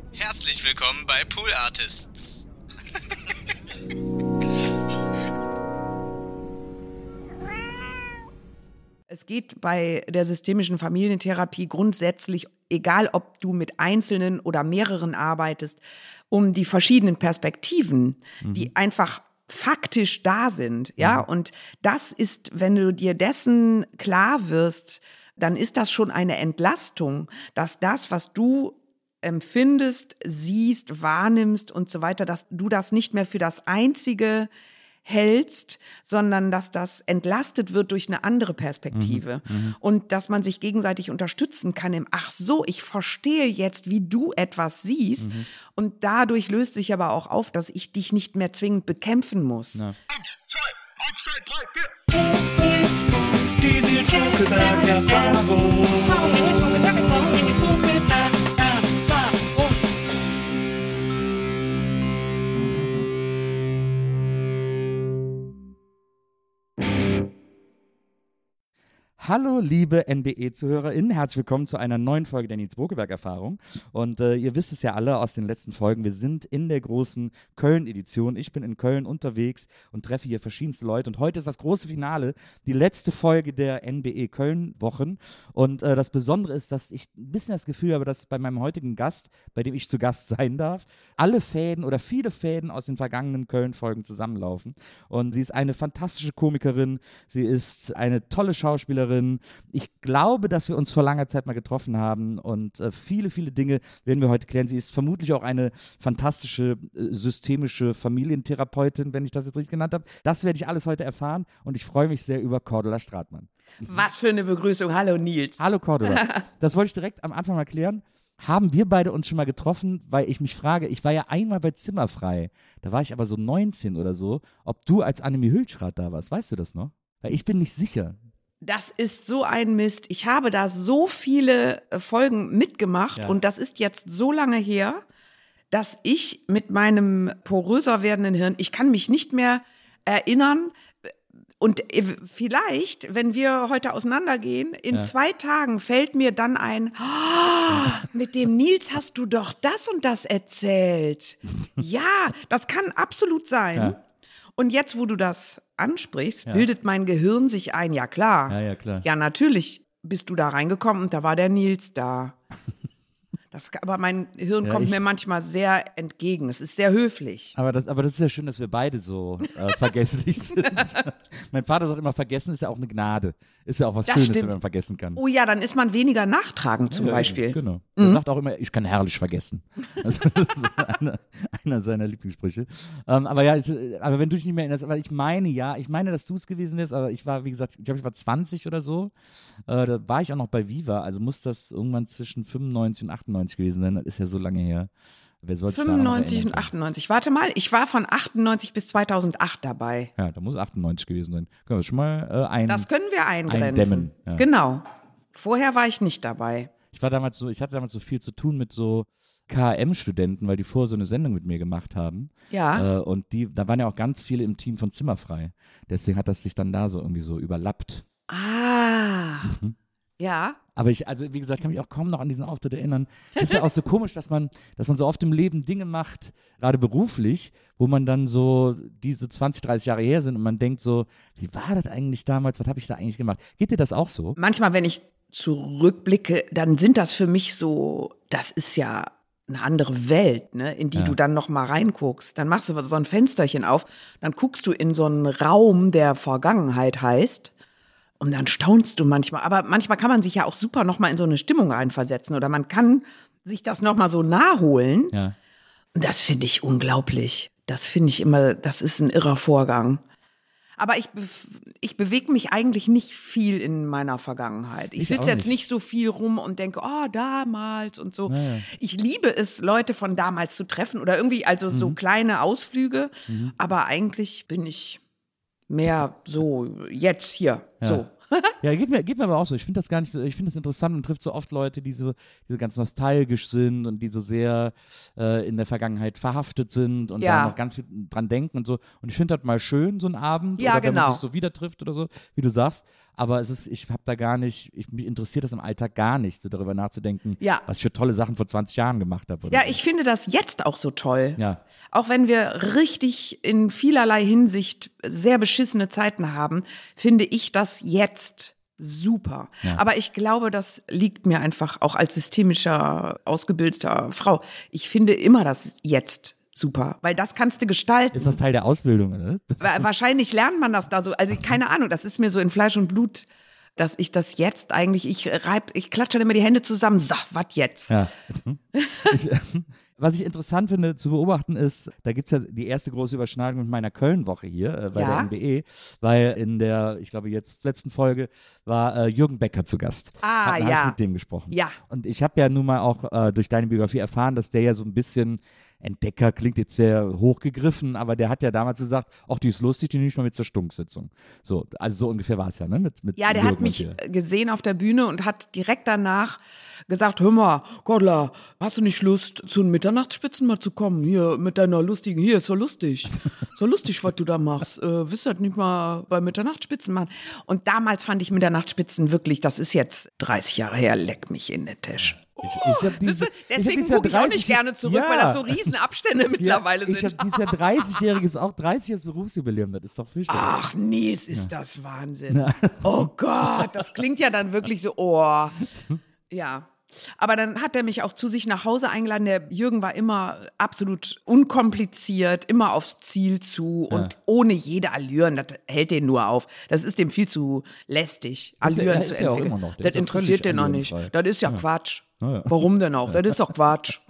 Herzlich willkommen bei Pool Artists. Es geht bei der systemischen Familientherapie grundsätzlich, egal ob du mit Einzelnen oder mehreren arbeitest, um die verschiedenen Perspektiven, die einfach faktisch da sind, ja. Und das ist, wenn du dir dessen klar wirst, dann ist das schon eine Entlastung, dass das, was du empfindest, siehst, wahrnimmst und so weiter, dass du das nicht mehr für das Einzige hältst, sondern dass das entlastet wird durch eine andere Perspektive und dass man sich gegenseitig unterstützen kann im ach so, ich verstehe jetzt, wie du etwas siehst und dadurch löst sich aber auch auf, dass ich dich nicht mehr zwingend bekämpfen muss. Ja. 1, 2, 3, 4. Die Hallo liebe NBE-ZuhörerInnen, herzlich willkommen zu einer neuen Folge der Nils Bokeberg-Erfahrung. Und ihr wisst es ja alle aus den letzten Folgen, wir sind in der großen Köln-Edition. Ich bin in Köln unterwegs und treffe hier verschiedenste Leute. Und heute ist das große Finale, die letzte Folge der NBE-Köln-Wochen. Und das Besondere ist, dass ich ein bisschen das Gefühl habe, dass bei meinem heutigen Gast, bei dem ich zu Gast sein darf, alle Fäden oder viele Fäden aus den vergangenen Köln-Folgen zusammenlaufen. Und sie ist eine fantastische Komikerin, sie ist eine tolle Schauspielerin. Ich glaube, dass wir uns vor langer Zeit mal getroffen haben und viele, viele Dinge werden wir heute klären. Sie ist vermutlich auch eine fantastische, systemische Familientherapeutin, wenn ich das jetzt richtig genannt habe. Das werde ich alles heute erfahren und ich freue mich sehr über Cordula Stratmann. Was für eine Begrüßung. Hallo Nils. Hallo Cordula. Das wollte ich direkt am Anfang mal klären. Haben wir beide uns schon mal getroffen, weil ich mich frage, ich war ja einmal bei Zimmerfrei, da war ich aber so 19 oder so, ob du als Annemie Hülschrath da warst, weißt du das noch? Weil ich bin nicht sicher. Das ist so ein Mist. Ich habe da so viele Folgen mitgemacht und das ist jetzt so lange her, dass ich mit meinem poröser werdenden Hirn, ich kann mich nicht mehr erinnern. Und vielleicht, wenn wir heute auseinandergehen, in 2 Tagen fällt mir dann ein, mit dem Nils hast du doch das und das erzählt. Ja, das kann absolut sein. Ja. Und jetzt, wo du das ansprichst, bildet mein Gehirn sich ein, ja klar. Ja, klar. Ja, natürlich bist du da reingekommen und da war der Nils da. Aber mein Hirn kommt mir manchmal sehr entgegen. Es ist sehr höflich. Aber das ist ja schön, dass wir beide so vergesslich sind. Mein Vater sagt immer, vergessen ist ja auch eine Gnade. Ist ja auch was Das Schönes, stimmt. wenn man vergessen kann. Oh ja, dann ist man weniger nachtragend zum Beispiel. Genau. Er sagt auch immer, ich kann herrlich vergessen. Das ist so einer seiner Lieblingssprüche. Aber wenn du dich nicht mehr erinnerst, aber ich meine, dass du es gewesen wärst, aber ich war, wie gesagt, ich glaube, ich war 20 oder so. Da war ich auch noch bei Viva, also muss das irgendwann zwischen 95 und 98 gewesen sein, das ist ja so lange her. Wer soll 95 und 98. Warte mal, ich war von 98 bis 2008 dabei. Ja, da muss 98 gewesen sein. Können wir schon mal Das können wir eingrenzen. eindämmen. Ja. Genau. Vorher war ich nicht dabei. Ich hatte damals so viel zu tun mit so KM-Studenten, weil die vorher so eine Sendung mit mir gemacht haben. Ja. Und da waren ja auch ganz viele im Team von Zimmerfrei. Deswegen hat das sich dann da so irgendwie so überlappt. Ah. Ja. Aber wie gesagt, kann mich auch kaum noch an diesen Auftritt erinnern. Es ist ja auch so komisch, dass man so oft im Leben Dinge macht, gerade beruflich, wo man dann so diese 20, 30 Jahre her sind und man denkt so, wie war das eigentlich damals, was habe ich da eigentlich gemacht? Geht dir das auch so? Manchmal, wenn ich zurückblicke, dann sind das für mich so, das ist ja eine andere Welt, ne, in die du dann noch mal reinguckst. Dann machst du so ein Fensterchen auf, dann guckst du in so einen Raum, der Vergangenheit heißt. Und dann staunst du manchmal. Aber manchmal kann man sich ja auch super noch mal in so eine Stimmung reinversetzen. Oder man kann sich das noch mal so nachholen. Ja. Und das finde ich unglaublich. Das finde ich immer, das ist ein irrer Vorgang. Aber ich bewege mich eigentlich nicht viel in meiner Vergangenheit. Ich sitze jetzt nicht so viel rum und denke, oh, damals und so. Naja. Ich liebe es, Leute von damals zu treffen oder irgendwie, also so kleine Ausflüge. Aber eigentlich bin ich mehr so jetzt hier, so. Ja, geht mir aber auch so. Ich finde das gar nicht so, ich finde das interessant und trifft so oft Leute, die so ganz nostalgisch sind und die so sehr in der Vergangenheit verhaftet sind und da noch ganz viel dran denken und so. Und ich finde das mal schön, so einen Abend, oder wenn man sich so wieder trifft oder so, wie du sagst. aber ich habe da gar nicht, mich interessiert das im Alltag gar nicht, so darüber nachzudenken, Ja. was ich für tolle Sachen vor 20 Jahren gemacht habe. Ja, ich finde das jetzt auch so toll. Ja. Auch wenn wir richtig in vielerlei Hinsicht sehr beschissene Zeiten haben, finde ich das jetzt super. Ja. Aber ich glaube, das liegt mir einfach auch als systemischer, ausgebildeter Frau. Ich finde immer das jetzt super, weil das kannst du gestalten. Ist das Teil der Ausbildung, oder? Wahrscheinlich lernt man das da so. Also keine Ahnung, das ist mir so in Fleisch und Blut, dass ich das jetzt eigentlich, ich klatsche dann immer die Hände zusammen. So, was jetzt? Ja. Was ich interessant finde zu beobachten ist, da gibt es ja die erste große Überschneidung mit meiner Köln-Woche hier bei der NBE, weil in der, ich glaube jetzt letzten Folge, war Jürgen Becker zu Gast. Ah, Hab ja. ich mit dem gesprochen. Ja. Und ich habe ja nun mal auch durch deine Biografie erfahren, dass der ja so ein bisschen Entdecker klingt jetzt sehr hochgegriffen, aber der hat ja damals gesagt, ach, die ist lustig, die nehme ich mal mit zur Stunksitzung. So, also so ungefähr war es ja, ne? Mit Ja, der Jürgen hat und mich dir. gesehen auf der Bühne und hat direkt danach gesagt, hör mal, Gordla, hast du nicht Lust, zu den Mitternachtsspitzen mal zu kommen? Hier, mit deiner lustigen, hier, ist so lustig. So lustig, was du da machst. Willst du das nicht mal bei Mitternachtsspitzen machen? Und damals fand ich Mitternachtsspitzen wirklich, das ist jetzt 30 Jahre her, leck mich in den Tisch. Ich hab Siehst du, deswegen gucke gucke ich auch nicht gerne zurück, weil das so Riesenabstände mittlerweile Ich sind. habe dieses Jahr 30-jähriges, auch 30-jähriges Berufsjubiläum, das ist doch fürchterlich. Ach, Nils, ist das Wahnsinn. Oh Gott, das klingt ja dann wirklich so, oh. Ja. Aber dann hat er mich auch zu sich nach Hause eingeladen. Der Jürgen war immer absolut unkompliziert, immer aufs Ziel zu und ohne jede Allüren. Das hält den nur auf. Das ist dem viel zu lästig, Allüren zu ist ja auch entwickeln. immer noch. Der Das ist ja interessiert völlig den noch nicht. allürenfrei. Das ist ja Quatsch. Ja. Warum denn auch? Das ist doch Quatsch.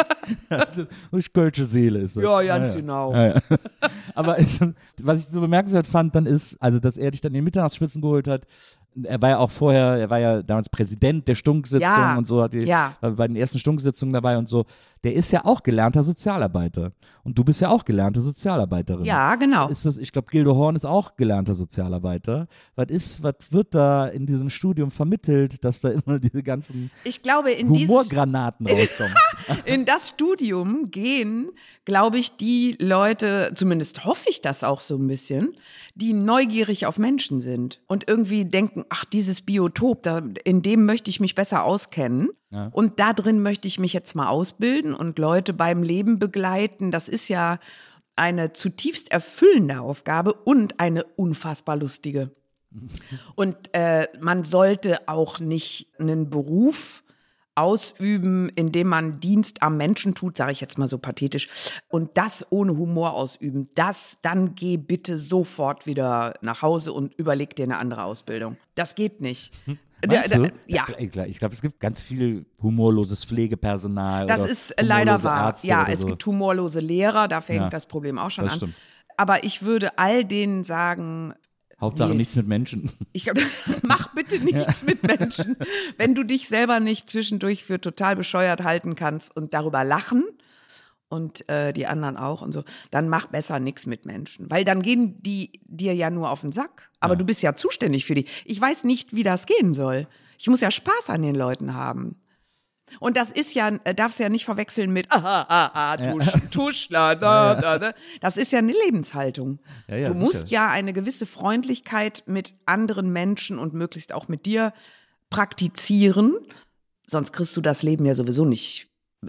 Durch Kölsche Seele ist das. Ja, ganz genau. Ja. Aber was ich so bemerkenswert fand, dann ist, also dass er dich dann in den Mitternachtsspitzen geholt hat. Er war ja auch vorher, er war ja damals Präsident der Stunksitzung Ja, und so, war bei den ersten Stunksitzungen dabei und so. Der ist ja auch gelernter Sozialarbeiter. Und du bist ja auch gelernte Sozialarbeiterin. Ja, genau. Ist das, ich glaube, Gildo Horn ist auch gelernter Sozialarbeiter. Was wird da in diesem Studium vermittelt, dass da immer diese ganzen Ich glaube, in dieses Humorgranaten rauskommen? In das Studium gehen, glaube ich, die Leute, zumindest hoffe ich das auch so ein bisschen, die neugierig auf Menschen sind und irgendwie denken, ach, dieses Biotop, in dem möchte ich mich besser auskennen. Ja. Und da drin möchte ich mich jetzt mal ausbilden und Leute beim Leben begleiten. Das ist ja eine zutiefst erfüllende Aufgabe und eine unfassbar lustige. Und man sollte auch nicht einen Beruf ausüben, indem man Dienst am Menschen tut, sage ich jetzt mal so pathetisch, und das ohne Humor ausüben. Dann geh bitte sofort wieder nach Hause und überleg dir eine andere Ausbildung. Das geht nicht. Meinst du? Ja. Klar, ich glaube, es gibt ganz viel humorloses Pflegepersonal. Das oder ist leider humorlose wahr. Ärzte Ja, oder es so. gibt humorlose Lehrer, da fängt Ja, das Problem auch schon das an. stimmt. Aber ich würde all denen sagen, Hauptsache Nils, nichts mit Menschen. ich glaub, mach bitte nichts mit Menschen. Wenn du dich selber nicht zwischendurch für total bescheuert halten kannst und darüber lachen und die anderen auch und so, dann mach besser nichts mit Menschen. Weil dann gehen die dir ja nur auf den Sack. Aber du bist ja zuständig für die. Ich weiß nicht, wie das gehen soll. Ich muss ja Spaß an den Leuten haben. Und das ist ja, darfst ja nicht verwechseln mit Tuschler. Da. Das ist ja eine Lebenshaltung. Ja, du musst sicher. ja eine gewisse Freundlichkeit mit anderen Menschen und möglichst auch mit dir praktizieren. Sonst kriegst du das Leben ja sowieso nicht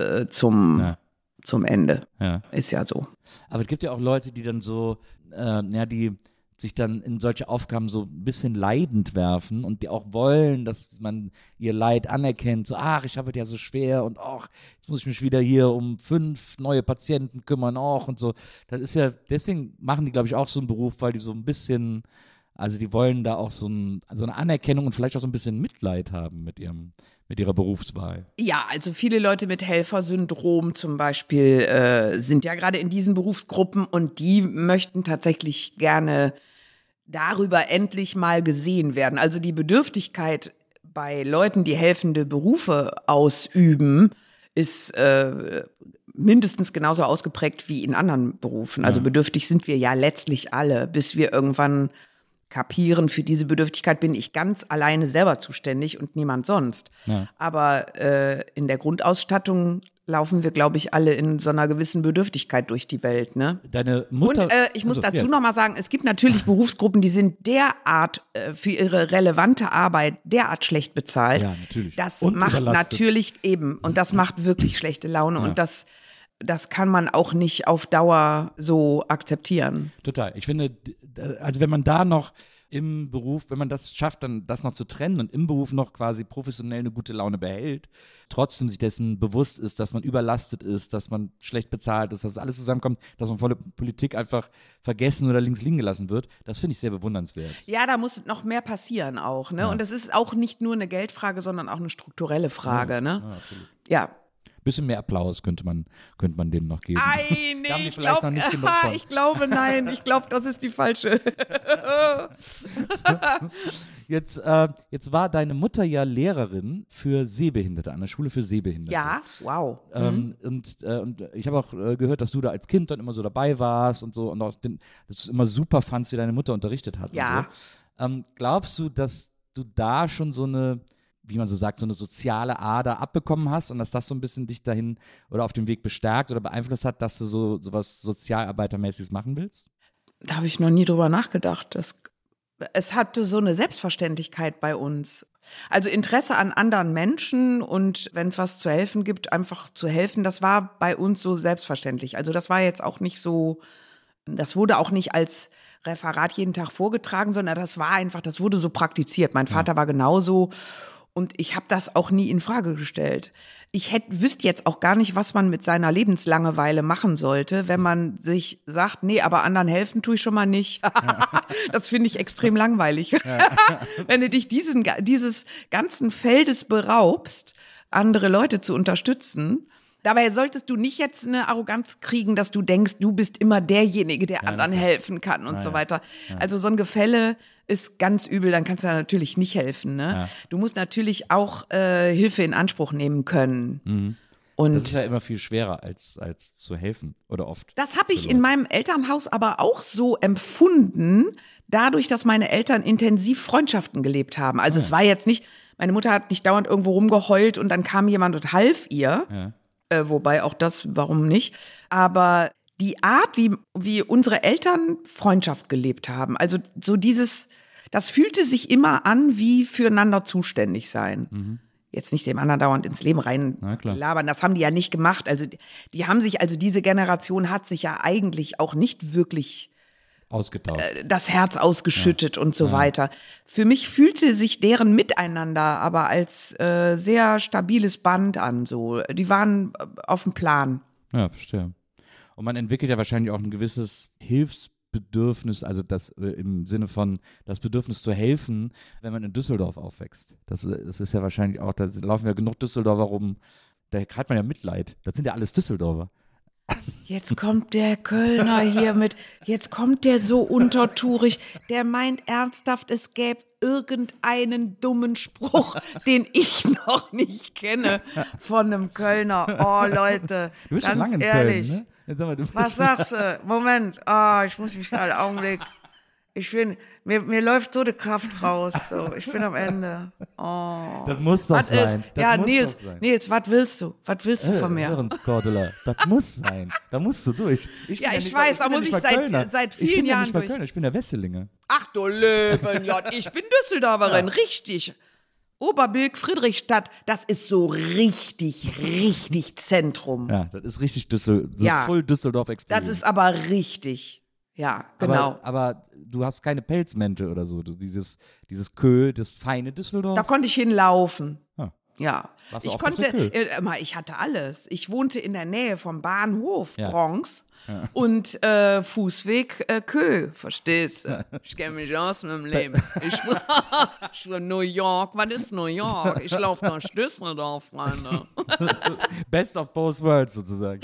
zum Ende. Ja. Ist ja so. Aber es gibt ja auch Leute, die dann so, die sich dann in solche Aufgaben so ein bisschen leidend werfen und die auch wollen, dass man ihr Leid anerkennt. So, ach, ich habe es ja so schwer und ach, jetzt muss ich mich wieder hier um 5 neue Patienten kümmern, auch und so. Das ist ja, deswegen machen die, glaube ich, auch so einen Beruf, weil die so ein bisschen, also die wollen da auch so eine Anerkennung und vielleicht auch so ein bisschen Mitleid haben mit ihrer Berufswahl. Ja, also viele Leute mit Helfersyndrom zum Beispiel sind ja gerade in diesen Berufsgruppen und die möchten tatsächlich gerne darüber endlich mal gesehen werden. Also die Bedürftigkeit bei Leuten, die helfende Berufe ausüben, ist mindestens genauso ausgeprägt wie in anderen Berufen. Also bedürftig sind wir ja letztlich alle, bis wir irgendwann kapieren, für diese Bedürftigkeit bin ich ganz alleine selber zuständig und niemand sonst. Ja. Aber in der Grundausstattung laufen wir, glaube ich, alle in so einer gewissen Bedürftigkeit durch die Welt, ne? Deine Mutter. Und ich muss dazu ja. noch mal sagen, es gibt natürlich Berufsgruppen, die sind derart für ihre relevante Arbeit derart schlecht bezahlt. Ja, natürlich. Das Und macht überlastet. natürlich eben, und das macht wirklich schlechte Laune. Ja. Und das kann man auch nicht auf Dauer so akzeptieren. Total. Ich finde, also wenn man da noch im Beruf, wenn man das schafft, dann das noch zu trennen und im Beruf noch quasi professionell eine gute Laune behält, trotzdem sich dessen bewusst ist, dass man überlastet ist, dass man schlecht bezahlt ist, dass alles zusammenkommt, dass man von der Politik einfach vergessen oder links liegen gelassen wird, das finde ich sehr bewundernswert. Ja, da muss noch mehr passieren auch, ne? Ja. Und es ist auch nicht nur eine Geldfrage, sondern auch eine strukturelle Frage, ne? Ja, absolut. Ja. Bisschen mehr Applaus könnte man denen noch geben. Ei, nee, Da haben die ich vielleicht glaube, noch nicht genug von. ich glaube, nein. Ich glaube, das ist die falsche. Jetzt war deine Mutter ja Lehrerin für Sehbehinderte, an der Schule für Sehbehinderte. Ja, wow. Und ich habe auch gehört, dass du da als Kind dann immer so dabei warst und so und auch dass du es immer super fandst, wie deine Mutter unterrichtet hat. Ja. Und so. Glaubst du, dass du da schon so eine, wie man so sagt, so eine soziale Ader abbekommen hast und dass das so ein bisschen dich dahin oder auf dem Weg bestärkt oder beeinflusst hat, dass du so was Sozialarbeitermäßiges machen willst? Da habe ich noch nie drüber nachgedacht. Es hatte so eine Selbstverständlichkeit bei uns. Also Interesse an anderen Menschen und wenn es was zu helfen gibt, einfach zu helfen, das war bei uns so selbstverständlich. Also das war jetzt auch nicht so, das wurde auch nicht als Referat jeden Tag vorgetragen, sondern das wurde so praktiziert. Mein Vater war genauso. Und ich habe das auch nie in Frage gestellt. Ich wüsste jetzt auch gar nicht, was man mit seiner Lebenslangeweile machen sollte, wenn man sich sagt, nee, aber anderen helfen tue ich schon mal nicht. Das finde ich extrem langweilig. Wenn du dich dieses ganzen Feldes beraubst, andere Leute zu unterstützen. Dabei solltest du nicht jetzt eine Arroganz kriegen, dass du denkst, du bist immer derjenige, der anderen helfen kann und so weiter. Ja. Also so ein Gefälle ist ganz übel, dann kannst du da natürlich nicht helfen. Ne? Ja. Du musst natürlich auch Hilfe in Anspruch nehmen können. Mhm. Und das ist ja immer viel schwerer, als zu helfen oder oft. Das habe ich in meinem Elternhaus aber auch so empfunden, dadurch, dass meine Eltern intensiv Freundschaften gelebt haben. Also es war jetzt nicht, meine Mutter hat nicht dauernd irgendwo rumgeheult und dann kam jemand und half ihr. Ja. Wobei auch das, warum nicht? Aber die Art, wie unsere Eltern Freundschaft gelebt haben, also so das fühlte sich immer an wie füreinander zuständig sein. Mhm. Jetzt nicht dem anderen dauernd ins Leben reinlabern, das haben die ja nicht gemacht. Also diese Generation hat sich ja eigentlich auch nicht wirklich ausgetauscht, das Herz ausgeschüttet und so weiter. Für mich fühlte sich deren Miteinander aber als sehr stabiles Band an. So, die waren auf dem Plan. Ja, verstehe. Und man entwickelt ja wahrscheinlich auch ein gewisses Hilfsbedürfnis, also das im Sinne von das Bedürfnis zu helfen, wenn man in Düsseldorf aufwächst. Das ist ja wahrscheinlich auch, da laufen ja genug Düsseldorfer rum, da hat man ja Mitleid. Das sind ja alles Düsseldorfer. Jetzt kommt der Kölner hier jetzt kommt der so untertourig, der meint ernsthaft, es gäbe irgendeinen dummen Spruch, den ich noch nicht kenne von einem Kölner. Oh Leute, du bist ganz schon lange in ehrlich. Köln, ne? Jetzt sag mal, was sagst du? Moment, ich muss mich gerade Augenblick. Mir läuft so die Kraft raus. So, ich bin am Ende. Oh. Das muss doch sein. Nils, was willst du? Was willst du von mir? Cordula, das muss sein. Da musst du durch. Ich weiß, da muss ich seit vielen Jahren durch. Kölner, ich bin der Wesselinge. Ach du Löwenjott, ich bin Düsseldorferin, richtig. Oberbilk, Friedrichstadt, das ist so richtig, richtig Zentrum. Ja, das ist richtig Full Düsseldorf-Experience. Das ist aber richtig. Ja, genau. Aber du hast keine Pelzmäntel oder so, dieses Kö, das feine Düsseldorf. Da konnte ich hinlaufen. Ja. Ich ich hatte alles. Ich wohnte in der Nähe vom Bahnhof Bronx und Fußweg Kö, verstehst du? Ich kenne mich aus mit dem Leben. Ich war New York, was ist New York? Ich laufe nach Düsseldorf, Freunde. Best of both worlds sozusagen.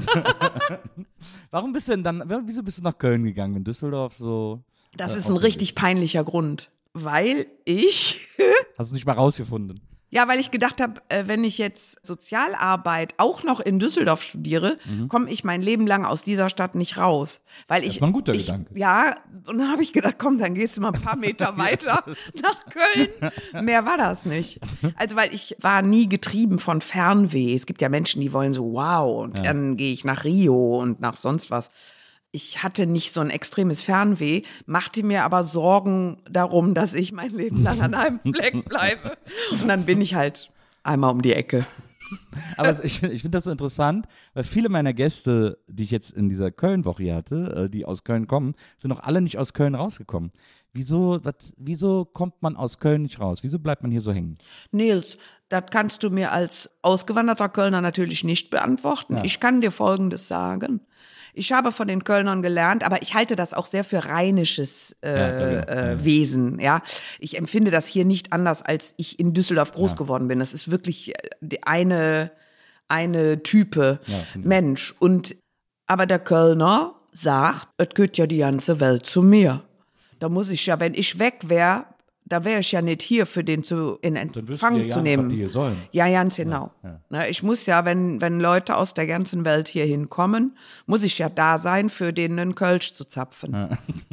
Wieso bist du nach Köln gegangen, in Düsseldorf so? Das ist ein richtig peinlicher Grund, weil ich... Hast du nicht mal rausgefunden? Ja, weil ich gedacht habe, wenn ich jetzt Sozialarbeit auch noch in Düsseldorf studiere, komme ich mein Leben lang aus dieser Stadt nicht raus. Weil Das war ein guter Gedanke. Ja, und dann habe ich gedacht, komm, dann gehst du mal ein paar Meter weiter nach Köln. Mehr war das nicht. Also, weil ich war nie getrieben von Fernweh. Es gibt ja Menschen, die wollen so, wow, und dann gehe ich nach Rio und nach sonst was. Ich hatte nicht so ein extremes Fernweh, machte mir aber Sorgen darum, dass ich mein Leben lang an einem Fleck bleibe. Und dann bin ich halt einmal um die Ecke. Aber ich finde das so interessant, weil viele meiner Gäste, die ich jetzt in dieser Köln-Woche hier hatte, die aus Köln kommen, sind noch alle nicht aus Köln rausgekommen. Wieso kommt man aus Köln nicht raus? Wieso bleibt man hier so hängen? Nils, das kannst du mir als ausgewanderter Kölner natürlich nicht beantworten. Ja. Ich kann dir Folgendes sagen. Ich habe von den Kölnern gelernt, aber ich halte das auch sehr für rheinisches Wesen. Ja, ich empfinde das hier nicht anders, als ich in Düsseldorf groß geworden bin. Das ist wirklich eine Type Mensch. Aber der Kölner sagt, es gehört ja die ganze Welt zu mir. Da muss ich ja, wenn ich weg wäre, da wäre ich ja nicht hier, für den in Empfang zu nehmen. Die hier sollen. Ja, ganz genau. Na, ich muss ja, wenn Leute aus der ganzen Welt hier hinkommen, muss ich ja da sein, für den einen Kölsch zu zapfen.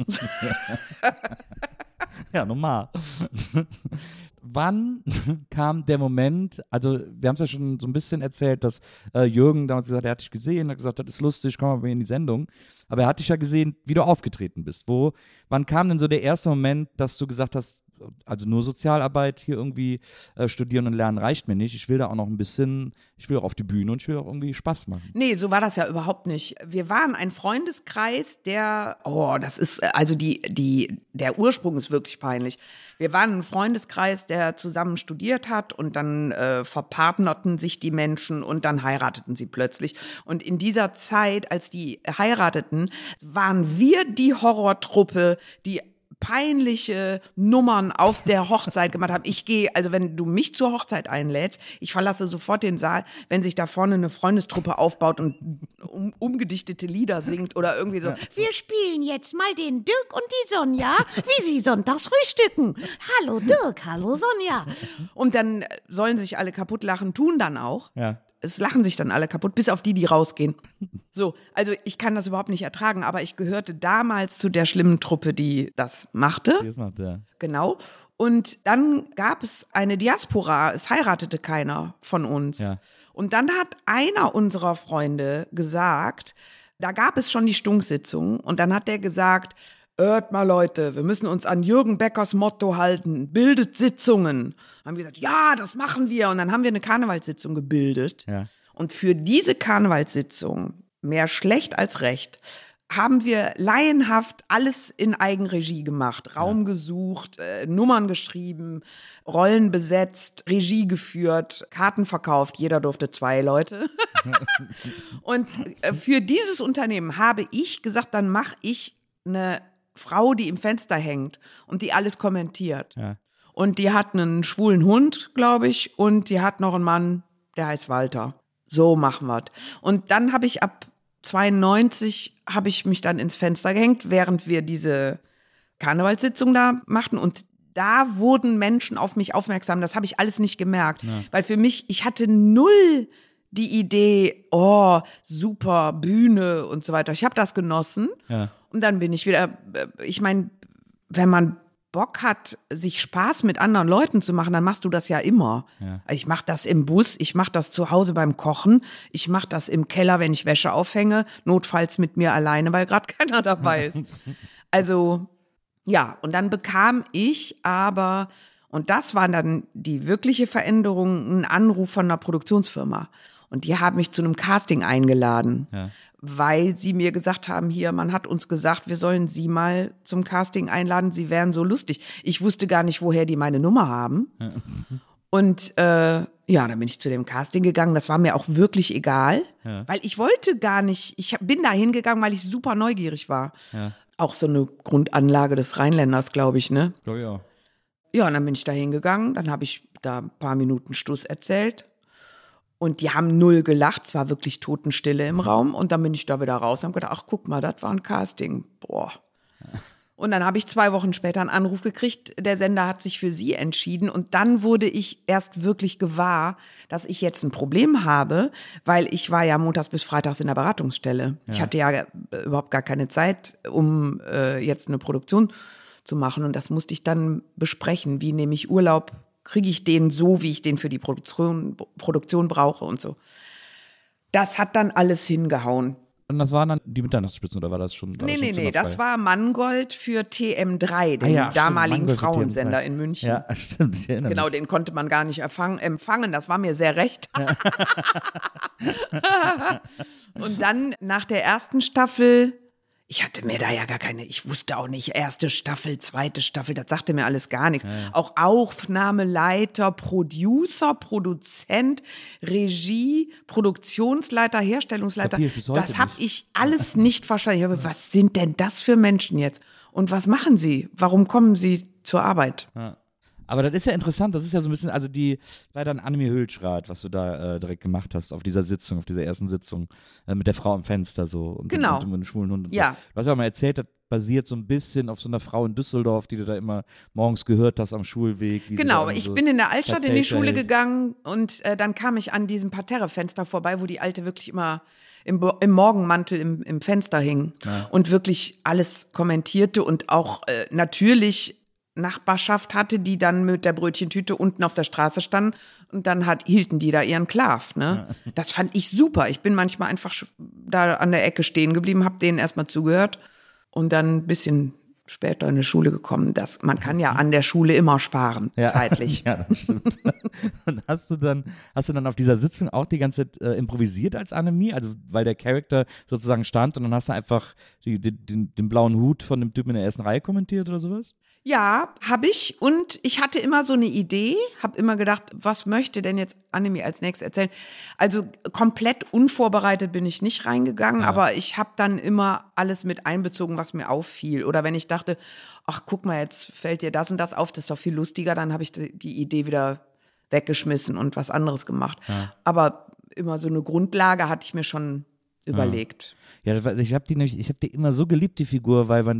Ja, normal. Wann kam der Moment, also wir haben es ja schon so ein bisschen erzählt, dass Jürgen damals gesagt hat, er hat dich gesehen, hat gesagt, das ist lustig, komm mal bei mir in die Sendung. Aber er hat dich ja gesehen, wie du aufgetreten bist. Wann kam denn so der erste Moment, dass du gesagt hast, also nur Sozialarbeit hier irgendwie studieren und lernen reicht mir nicht. Ich will da auch noch ein bisschen, ich will auch auf die Bühne und ich will auch irgendwie Spaß machen. Nee, so war das ja überhaupt nicht. Wir waren ein Freundeskreis, der Ursprung ist wirklich peinlich. Wir waren ein Freundeskreis, der zusammen studiert hat und dann verpartnerten sich die Menschen und dann heirateten sie plötzlich. Und in dieser Zeit, als die heirateten, waren wir die Horrortruppe, die peinliche Nummern auf der Hochzeit gemacht haben. Also wenn du mich zur Hochzeit einlädst, ich verlasse sofort den Saal, wenn sich da vorne eine Freundestruppe aufbaut und umgedichtete Lieder singt oder irgendwie so. Wir spielen jetzt mal den Dirk und die Sonja, wie sie sonntags frühstücken. Hallo Dirk, hallo Sonja. Und dann sollen sich alle kaputt lachen, tun dann auch. Ja. Es lachen sich dann alle kaputt, bis auf die rausgehen. So, also ich kann das überhaupt nicht ertragen, aber ich gehörte damals zu der schlimmen Truppe, die das machte. Das macht, ja. Genau. Und dann gab es eine Diaspora, es heiratete keiner von uns. Ja. Und dann hat einer unserer Freunde gesagt, da gab es schon die Stunksitzung und dann hat der gesagt, hört mal Leute, wir müssen uns an Jürgen Beckers Motto halten, bildet Sitzungen. Haben wir gesagt, ja, das machen wir. Und dann haben wir eine Karnevalssitzung gebildet. Ja. Und für diese Karnevalssitzung, mehr schlecht als recht, haben wir laienhaft alles in Eigenregie gemacht. Raum gesucht, Nummern geschrieben, Rollen besetzt, Regie geführt, Karten verkauft. Jeder durfte 2 Leute. Und für dieses Unternehmen habe ich gesagt, dann mache ich eine Frau, die im Fenster hängt und die alles kommentiert. Ja. Und die hat einen schwulen Hund, glaube ich, und die hat noch einen Mann, der heißt Walter. So machen wir es. Und dann habe ich ab 92 habe ich mich dann ins Fenster gehängt, während wir diese Karnevalssitzung da machten. Und da wurden Menschen auf mich aufmerksam. Das habe ich alles nicht gemerkt. Ja. Weil für mich, ich hatte null die Idee, oh, super, Bühne und so weiter. Ich habe das genossen. Ja. Und dann bin ich wieder, ich meine, wenn man Bock hat, sich Spaß mit anderen Leuten zu machen, dann machst du das ja immer. Ja. Ich mache das im Bus, ich mache das zu Hause beim Kochen, ich mache das im Keller, wenn ich Wäsche aufhänge, notfalls mit mir alleine, weil gerade keiner dabei ist. Also, ja, und dann bekam ich aber, und das war dann die wirkliche Veränderung, einen Anruf von einer Produktionsfirma. Und die haben mich zu einem Casting eingeladen, weil sie mir gesagt haben, hier, man hat uns gesagt, wir sollen Sie mal zum Casting einladen, Sie wären so lustig. Ich wusste gar nicht, woher die meine Nummer haben. Und dann bin ich zu dem Casting gegangen. Das war mir auch wirklich egal, weil ich wollte gar nicht, ich bin da hingegangen, weil ich super neugierig war. Ja. Auch so eine Grundanlage des Rheinländers, glaube ich, ne? Oh ja. Ja, und dann bin ich da hingegangen, dann habe ich da ein paar Minuten Stuss erzählt. Und die haben null gelacht, es war wirklich Totenstille im Raum. Und dann bin ich da wieder raus und habe gedacht, ach guck mal, das war ein Casting. Boah. Und dann habe ich 2 Wochen später einen Anruf gekriegt, der Sender hat sich für sie entschieden. Und dann wurde ich erst wirklich gewahr, dass ich jetzt ein Problem habe, weil ich war ja montags bis freitags in der Beratungsstelle. Ich hatte ja überhaupt gar keine Zeit, um jetzt eine Produktion zu machen. Und das musste ich dann besprechen. Wie nehme ich Urlaub? Kriege ich den so, wie ich den für die Produktion brauche und so. Das hat dann alles hingehauen. Und das waren dann die Mitternachtsspitzen oder war das schon? Nee, das war Mangold für TM3, den damaligen Mangold für Frauensender TM3. in München. Ja, stimmt. Ich erinnere Genau, mich. den konnte man gar nicht empfangen, das war mir sehr recht. Und dann nach der ersten Staffel, ich hatte mir da ja gar keine, ich wusste auch nicht, erste Staffel, zweite Staffel, das sagte mir alles gar nichts. Auch Aufnahmeleiter, Producer, Produzent, Regie, Produktionsleiter, Herstellungsleiter, Kapier ich bis heute das habe nicht. ich alles nicht verstanden. Ich habe, was sind denn das für Menschen jetzt? Und was machen sie? Warum kommen sie zur Arbeit? Aber das ist ja interessant, das ist ja so ein bisschen, also war dann Annemie Hülschrath, was du da direkt gemacht hast auf dieser Sitzung, auf dieser ersten Sitzung mit der Frau am Fenster so und Genau. dem schwulen Hund und Ja. so. Du hast ja auch mal erzählt, das basiert so ein bisschen auf so einer Frau in Düsseldorf, die du da immer morgens gehört hast am Schulweg. Wie sie Genau, da ich so bin in der Altstadt in die Zelte Schule hält. gegangen und dann kam ich an diesem Parterrefenster vorbei, wo die Alte wirklich immer im Morgenmantel im Fenster hing und wirklich alles kommentierte und auch natürlich Nachbarschaft hatte, die dann mit der Brötchentüte unten auf der Straße standen und dann hielten die da ihren Klav. Ne? Das fand ich super. Ich bin manchmal einfach da an der Ecke stehen geblieben, habe denen erstmal zugehört und dann ein bisschen später in die Schule gekommen. Man kann ja an der Schule immer sparen, zeitlich. Ja, das stimmt. Und hast du dann auf dieser Sitzung auch die ganze Zeit improvisiert als Annemie? Also, weil der Charakter sozusagen stand und dann hast du einfach den blauen Hut von dem Typen in der ersten Reihe kommentiert oder sowas? Ja, habe ich. Und ich hatte immer so eine Idee, habe immer gedacht, was möchte denn jetzt Annemie als nächstes erzählen? Also komplett unvorbereitet bin ich nicht reingegangen, aber ich habe dann immer alles mit einbezogen, was mir auffiel. Oder wenn ich dachte, ach guck mal, jetzt fällt dir das und das auf, das ist doch viel lustiger, dann habe ich die Idee wieder weggeschmissen und was anderes gemacht. Aber immer so eine Grundlage hatte ich mir schon überlegt. Ja, ich habe die immer so geliebt, die Figur, weil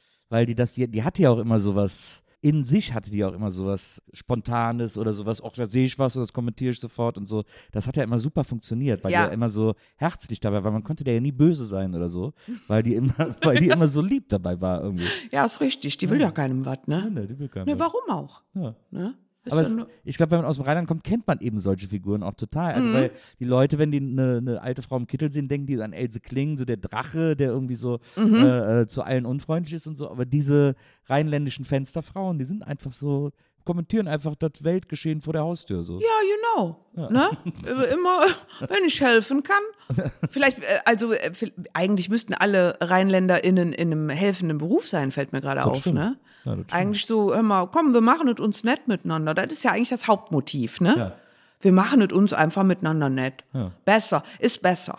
die hatte ja auch immer sowas, in sich hatte die auch immer sowas Spontanes oder sowas, auch da sehe ich was und das kommentiere ich sofort und so. Das hat ja immer super funktioniert, weil die ja immer so herzlich dabei war. Man konnte der ja nie böse sein oder so, weil die immer so lieb dabei war irgendwie. Ja, ist richtig. Die will ja keinem was, ne? Nee, die will keinen Ne, was. warum auch? Ja. Ne? Ist Aber ja nur- ich glaube, wenn man aus dem Rheinland kommt, kennt man eben solche Figuren auch total. Also weil die Leute, wenn die eine alte Frau im Kittel sehen, denken die an Else Kling, so der Drache, der irgendwie so zu allen unfreundlich ist und so. Aber diese rheinländischen Fensterfrauen, die sind einfach so, kommentieren einfach das Weltgeschehen vor der Haustür so. Ja, genau. Ne? Immer, wenn ich helfen kann. Vielleicht, eigentlich müssten alle RheinländerInnen in einem helfenden Beruf sein, fällt mir gerade auf, stimmt. ne? Ja, das stimmt. Eigentlich so, hör mal, komm, wir machen es uns nett miteinander. Das ist ja eigentlich das Hauptmotiv, ne? Ja. Wir machen es uns einfach miteinander nett. Ja. Besser, ist besser.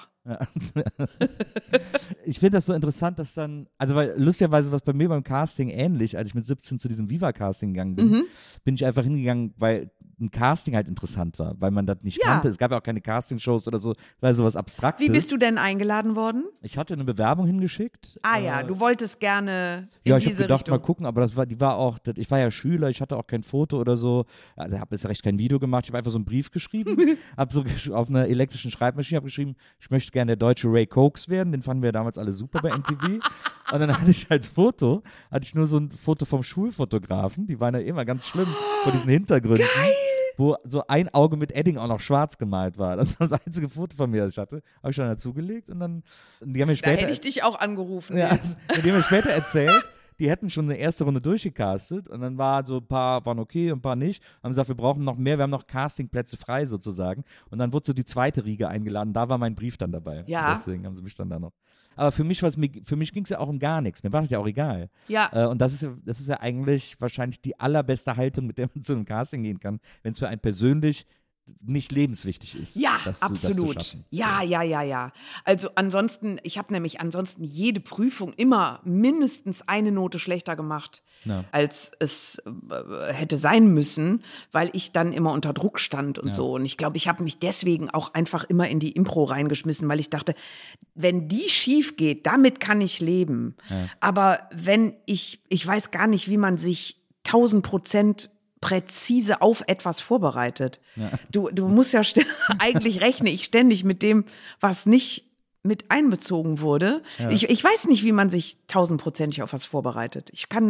Ich finde das so interessant, dass dann, also weil lustigerweise war es bei mir beim Casting ähnlich, als ich mit 17 zu diesem Viva-Casting gegangen bin, bin ich einfach hingegangen, weil ein Casting halt interessant war, weil man das nicht Ja. kannte. Es gab ja auch keine Castingshows oder so, weil sowas Abstraktes. Wie bist du denn eingeladen worden? Ich hatte eine Bewerbung hingeschickt. Ah ja, du wolltest gerne in Ja, ich habe diese gedacht, Richtung. mal gucken, aber ich war ja Schüler, ich hatte auch kein Foto oder so, also habe jetzt recht kein Video gemacht, ich habe einfach so einen Brief geschrieben, habe so auf einer elektrischen Schreibmaschine geschrieben, ich möchte gerne der deutsche Ray Cokes werden, den fanden wir damals alle super bei MTV. Und dann hatte ich als Foto, nur so ein Foto vom Schulfotografen, die waren ja immer ganz schlimm vor diesen Hintergründen. Geil! Wo so ein Auge mit Edding auch noch schwarz gemalt war. Das war das einzige Foto von mir, das ich hatte. Habe ich dann dazugelegt und dann, die haben mir Da später, hätte ich dich auch angerufen. ja, die haben mir später erzählt, die hätten schon eine erste Runde durchgecastet und dann war so ein paar waren okay und ein paar nicht. Haben gesagt, wir brauchen noch mehr, wir haben noch Castingplätze frei sozusagen. Und dann wurde so die zweite Riege eingeladen, da war mein Brief dann dabei. Ja. Deswegen haben sie mich dann da noch. Aber für mich ging es ja auch um gar nichts. Mir war das ja auch egal. Ja. Und das ist ja eigentlich wahrscheinlich die allerbeste Haltung, mit der man zu einem Casting gehen kann, wenn es für einen persönlich nicht lebenswichtig ist. Ja, das zu absolut. schaffen. Ja. Also ich habe nämlich ansonsten jede Prüfung immer mindestens eine Note schlechter gemacht, Ja. als es hätte sein müssen, weil ich dann immer unter Druck stand und so. Und ich glaube, ich habe mich deswegen auch einfach immer in die Impro reingeschmissen, weil ich dachte, wenn die schief geht, damit kann ich leben. Ja. Aber wenn ich weiß gar nicht, wie man sich 1000% präzise auf etwas vorbereitet. Ja. Du musst ja eigentlich rechne ich ständig mit dem, was nicht mit einbezogen wurde. Ja. Ich weiß nicht, wie man sich 1000%ig auf was vorbereitet.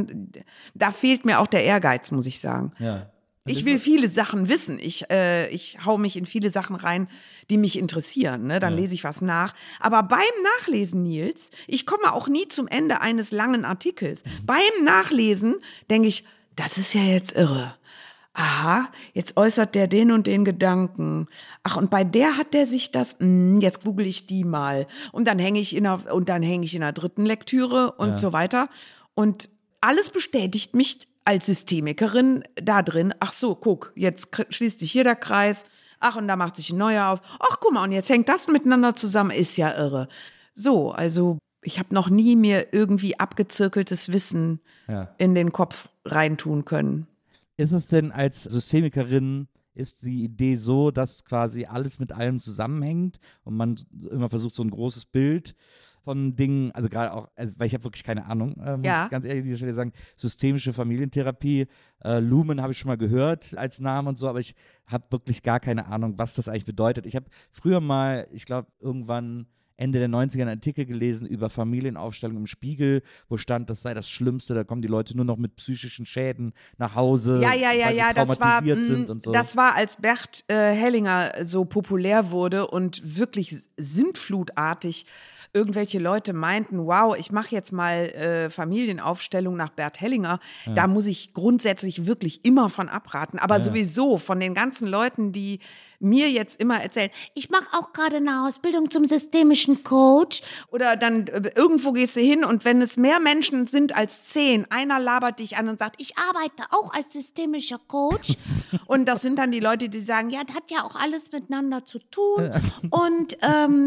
Da fehlt mir auch der Ehrgeiz, muss ich sagen. Ja. Ich will viele Sachen wissen. Ich hau mich in viele Sachen rein, die mich interessieren. Ne? Dann lese ich was nach. Aber beim Nachlesen, Nils, ich komme auch nie zum Ende eines langen Artikels. Beim Nachlesen denke ich, das ist ja jetzt irre. Aha, jetzt äußert der den und den Gedanken. Ach, und bei der hat der sich das, jetzt google ich die mal. Und dann hänge ich in einer dritten Lektüre und so weiter. Und alles bestätigt mich als Systemikerin da drin. Ach so, guck, jetzt schließt sich hier der Kreis. Ach, und da macht sich ein neuer auf. Ach, guck mal, und jetzt hängt das miteinander zusammen. Ist ja irre. So, also ich habe noch nie mir irgendwie abgezirkeltes Wissen in den Kopf reintun können. Ist es denn als Systemikerin, ist die Idee so, dass quasi alles mit allem zusammenhängt und man immer versucht, so ein großes Bild von Dingen, also gerade auch, weil ich habe wirklich keine Ahnung, muss ich ganz ehrlich an dieser Stelle sagen, systemische Familientherapie, Lumen habe ich schon mal gehört als Namen und so, aber ich habe wirklich gar keine Ahnung, was das eigentlich bedeutet. Ich habe früher mal, ich glaube irgendwann Ende der 90er einen Artikel gelesen über Familienaufstellung im Spiegel, wo stand, das sei das Schlimmste, da kommen die Leute nur noch mit psychischen Schäden nach Hause, weil sie traumatisiert sind und so. Das war, als Bert Hellinger so populär wurde und wirklich sintflutartig irgendwelche Leute meinten, wow, ich mache jetzt mal Familienaufstellung nach Bert Hellinger. Da muss ich grundsätzlich wirklich immer von abraten. Aber sowieso von den ganzen Leuten, die mir jetzt immer erzählen, ich mache auch gerade eine Ausbildung zum systemischen Coach. Oder dann irgendwo gehst du hin und wenn es mehr Menschen sind als 10, einer labert dich an und sagt, ich arbeite auch als systemischer Coach. Und das sind dann die Leute, die sagen, ja, das hat ja auch alles miteinander zu tun. Und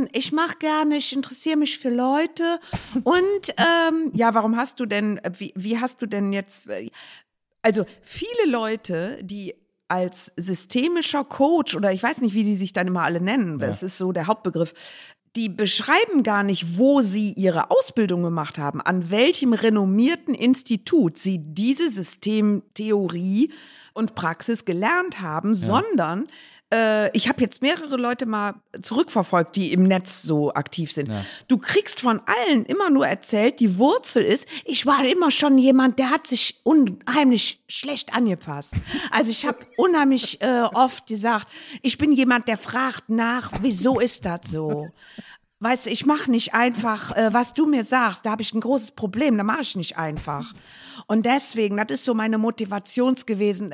ich interessiere mich für Leute. Und warum hast du denn, wie hast du denn jetzt, also viele Leute, die als systemischer Coach oder ich weiß nicht, wie die sich dann immer alle nennen, das ist so der Hauptbegriff, die beschreiben gar nicht, wo sie ihre Ausbildung gemacht haben, an welchem renommierten Institut sie diese Systemtheorie und Praxis gelernt haben, sondern ich habe jetzt mehrere Leute mal zurückverfolgt, die im Netz so aktiv sind. Ja. Du kriegst von allen immer nur erzählt, die Wurzel ist, ich war immer schon jemand, der hat sich unheimlich schlecht angepasst. Also ich habe unheimlich oft gesagt, ich bin jemand, der fragt nach, wieso ist das so? Weißt du, ich mache nicht einfach, was du mir sagst, da habe ich ein großes Problem, da mache ich nicht einfach. Und deswegen, das ist so meine Motivation gewesen,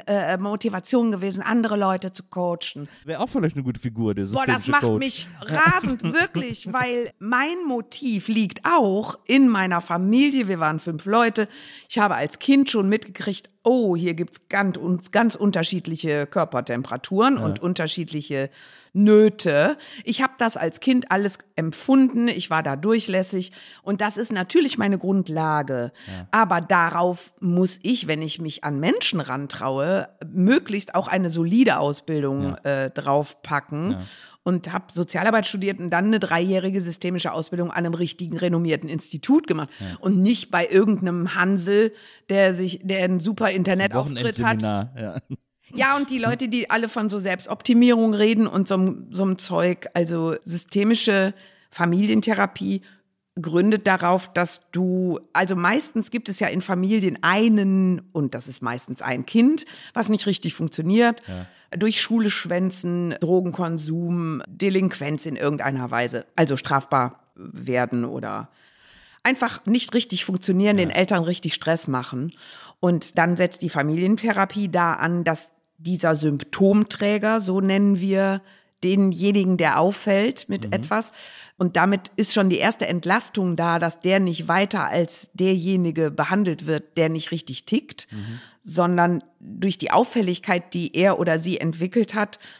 andere Leute zu coachen. Wäre auch vielleicht eine gute Figur, der systemische Coach. Das macht mich rasend, wirklich, weil mein Motiv liegt auch in meiner Familie. Wir waren 5 Leute. Ich habe als Kind schon mitgekriegt, oh, hier gibt's ganz unterschiedliche Körpertemperaturen und unterschiedliche Nöte. Ich habe das als Kind alles empfunden, ich war da durchlässig und das ist natürlich meine Grundlage. Ja. Aber darauf muss ich, wenn ich mich an Menschen rantraue, möglichst auch eine solide Ausbildung draufpacken. Ja. Und habe Sozialarbeit studiert und dann eine 3-jährige systemische Ausbildung an einem richtigen, renommierten Institut gemacht. Ja. Und nicht bei irgendeinem Hansel, der einen super Internetauftritt hat. Ja. Ja, und die Leute, die alle von so Selbstoptimierung reden und so einem Zeug, also systemische Familientherapie gründet darauf, dass also meistens gibt es ja in Familien und das ist meistens ein Kind, was nicht richtig funktioniert, durch Schule schwänzen, Drogenkonsum, Delinquenz in irgendeiner Weise, also strafbar werden oder einfach nicht richtig funktionieren, den Eltern richtig Stress machen. Und dann setzt die Familientherapie da an, dass dieser Symptomträger, so nennen wir denjenigen, der auffällt mit etwas. Und damit ist schon die erste Entlastung da, dass der nicht weiter als derjenige behandelt wird, der nicht richtig tickt, sondern durch die Auffälligkeit, die er oder sie entwickelt hat,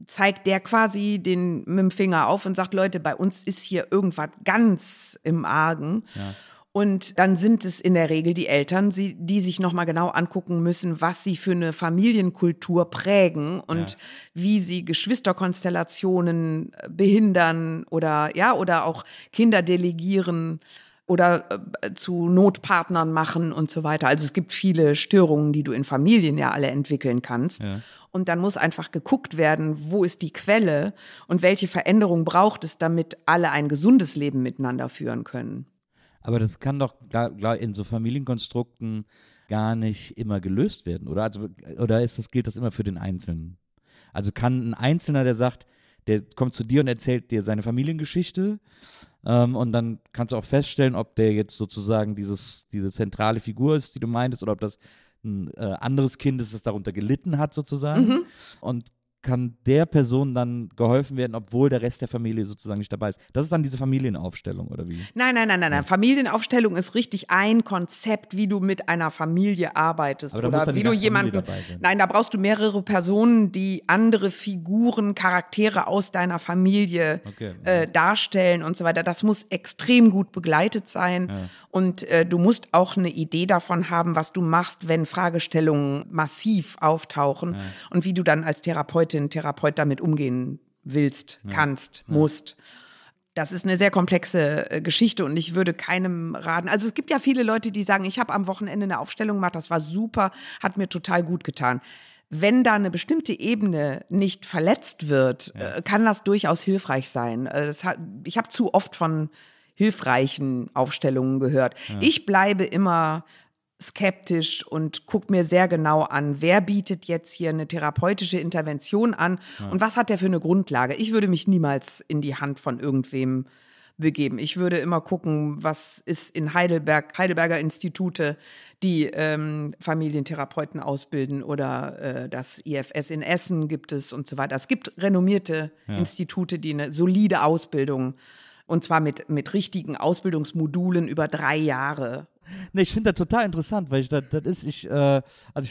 zeigt der quasi mit dem Finger auf und sagt, Leute, bei uns ist hier irgendwas ganz im Argen. Ja. Und dann sind es in der Regel die Eltern, die sich nochmal genau angucken müssen, was sie für eine Familienkultur prägen und wie sie Geschwisterkonstellationen behindern oder auch Kinder delegieren oder zu Notpartnern machen und so weiter. Also es gibt viele Störungen, die du in Familien ja alle entwickeln kannst. Ja. Und dann muss einfach geguckt werden, wo ist die Quelle und welche Veränderung braucht es, damit alle ein gesundes Leben miteinander führen können. Aber das kann doch in so Familienkonstrukten gar nicht immer gelöst werden, oder? Also, oder gilt das immer für den Einzelnen? Also kann ein Einzelner, der sagt, der kommt zu dir und erzählt dir seine Familiengeschichte und dann kannst du auch feststellen, ob der jetzt sozusagen diese zentrale Figur ist, die du meintest, oder ob das ein anderes Kind ist, das darunter gelitten hat sozusagen. Und kann der Person dann geholfen werden, obwohl der Rest der Familie sozusagen nicht dabei ist. Das ist dann diese Familienaufstellung, oder wie? Nein. Ja. Familienaufstellung ist richtig ein Konzept, wie du mit einer Familie arbeitest. Aber da oder muss dann wie die du ganze jemanden. Familie dabei sein. Nein, da brauchst du mehrere Personen, die andere Figuren, Charaktere aus deiner Familie darstellen und so weiter. Das muss extrem gut begleitet sein. Ja. Und du musst auch eine Idee davon haben, was du machst, wenn Fragestellungen massiv auftauchen und wie du dann als Therapeut damit umgehen willst, kannst, musst. Das ist eine sehr komplexe Geschichte und ich würde keinem raten. Also es gibt ja viele Leute, die sagen, ich habe am Wochenende eine Aufstellung gemacht, das war super, hat mir total gut getan. Wenn da eine bestimmte Ebene nicht verletzt wird, kann das durchaus hilfreich sein. Ich habe zu oft von hilfreichen Aufstellungen gehört. Ja. Ich bleibe immer skeptisch und gucke mir sehr genau an, wer bietet jetzt hier eine therapeutische Intervention an und was hat der für eine Grundlage. Ich würde mich niemals in die Hand von irgendwem begeben. Ich würde immer gucken, was ist in Heidelberger Institute, die Familientherapeuten ausbilden oder das IFS in Essen gibt es und so weiter. Es gibt renommierte Institute, die eine solide Ausbildung und zwar mit richtigen Ausbildungsmodulen über 3 Jahre. Nee, ich finde das total interessant, weil ich habe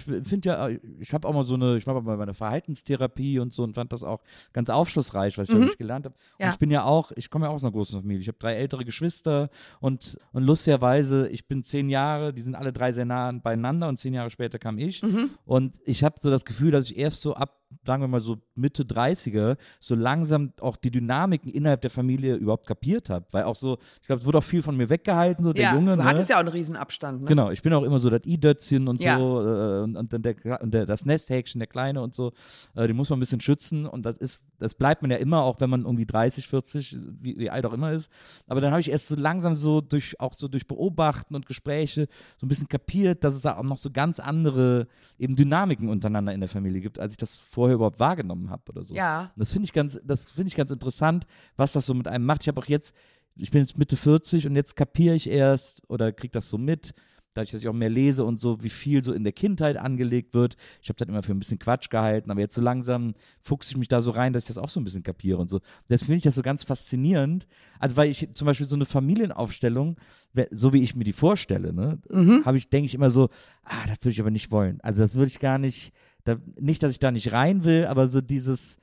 auch mal ich mache mal meine Verhaltenstherapie und so und fand das auch ganz aufschlussreich, was ich da gelernt habe. Und ich komme ja auch aus einer großen Familie. Ich habe 3 ältere Geschwister und lustigerweise, ich bin 10 Jahre, die sind alle 3 sehr nah beieinander und 10 Jahre später kam ich. Und ich habe so das Gefühl, dass ich erst so ab, sagen wir mal so Mitte 30er, so langsam auch die Dynamiken innerhalb der Familie überhaupt kapiert habe. Weil auch so, ich glaube, es wurde auch viel von mir weggehalten, so der Junge. Du hattest ja auch einen Riesenabstand, ne? Genau, ich bin auch immer so das I-Dötzchen und so und dann das Nesthäkchen, der Kleine und so, den muss man ein bisschen schützen und das bleibt man ja immer, auch wenn man irgendwie 30, 40, wie alt auch immer ist. Aber dann habe ich erst so langsam durch Beobachten und Gespräche so ein bisschen kapiert, dass es auch noch so ganz andere eben Dynamiken untereinander in der Familie gibt, als ich das vorher überhaupt wahrgenommen habe oder so. Ja. Das finde ich ganz interessant, was das so mit einem macht. Ich bin jetzt Mitte 40 und jetzt kapiere ich erst oder kriege das so mit, dadurch, dass ich auch mehr lese und so, wie viel so in der Kindheit angelegt wird. Ich habe das immer für ein bisschen Quatsch gehalten, aber jetzt so langsam fuchse ich mich da so rein, dass ich das auch so ein bisschen kapiere und so. Deswegen finde ich das so ganz faszinierend. Also weil ich zum Beispiel so eine Familienaufstellung, so wie ich mir die vorstelle, ne, denke ich immer so, das würde ich aber nicht wollen. Also das würde ich gar nicht, nicht, dass ich da nicht rein will, aber so dass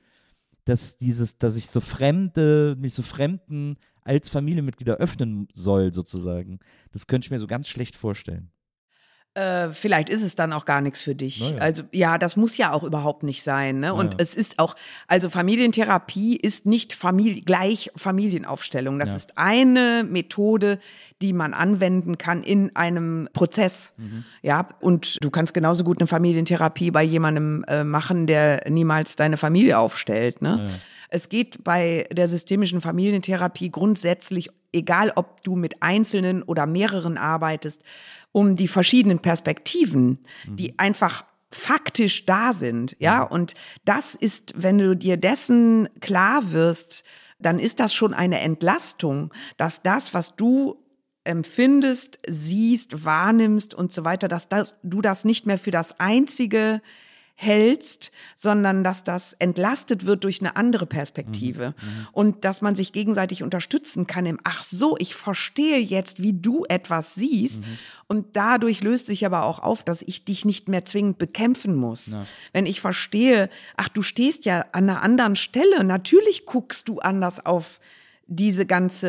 ich mich so Fremden als Familienmitglieder öffnen soll, sozusagen. Das könnte ich mir so ganz schlecht vorstellen. Vielleicht ist es dann auch gar nichts für dich. Naja. Also das muss ja auch überhaupt nicht sein. Ne? Und Naja. es ist auch, also Familientherapie ist nicht gleich Familienaufstellung. Das ist eine Methode, die man anwenden kann in einem Prozess. Ja, und du kannst genauso gut eine Familientherapie bei jemandem machen, der niemals deine Familie aufstellt. Ne? Naja. Es geht bei der systemischen Familientherapie grundsätzlich, egal ob du mit Einzelnen oder mehreren arbeitest, um die verschiedenen Perspektiven, die einfach faktisch da sind, ja. Und das ist, wenn du dir dessen klar wirst, dann ist das schon eine Entlastung, dass das, was du empfindest, siehst, wahrnimmst und so weiter, dass du das nicht mehr für das einzige hältst, sondern dass das entlastet wird durch eine andere Perspektive und dass man sich gegenseitig unterstützen kann im, ach so, ich verstehe jetzt, wie du etwas siehst und dadurch löst sich aber auch auf, dass ich dich nicht mehr zwingend bekämpfen muss. Ja. Wenn ich verstehe, ach, du stehst ja an einer anderen Stelle, natürlich guckst du anders auf das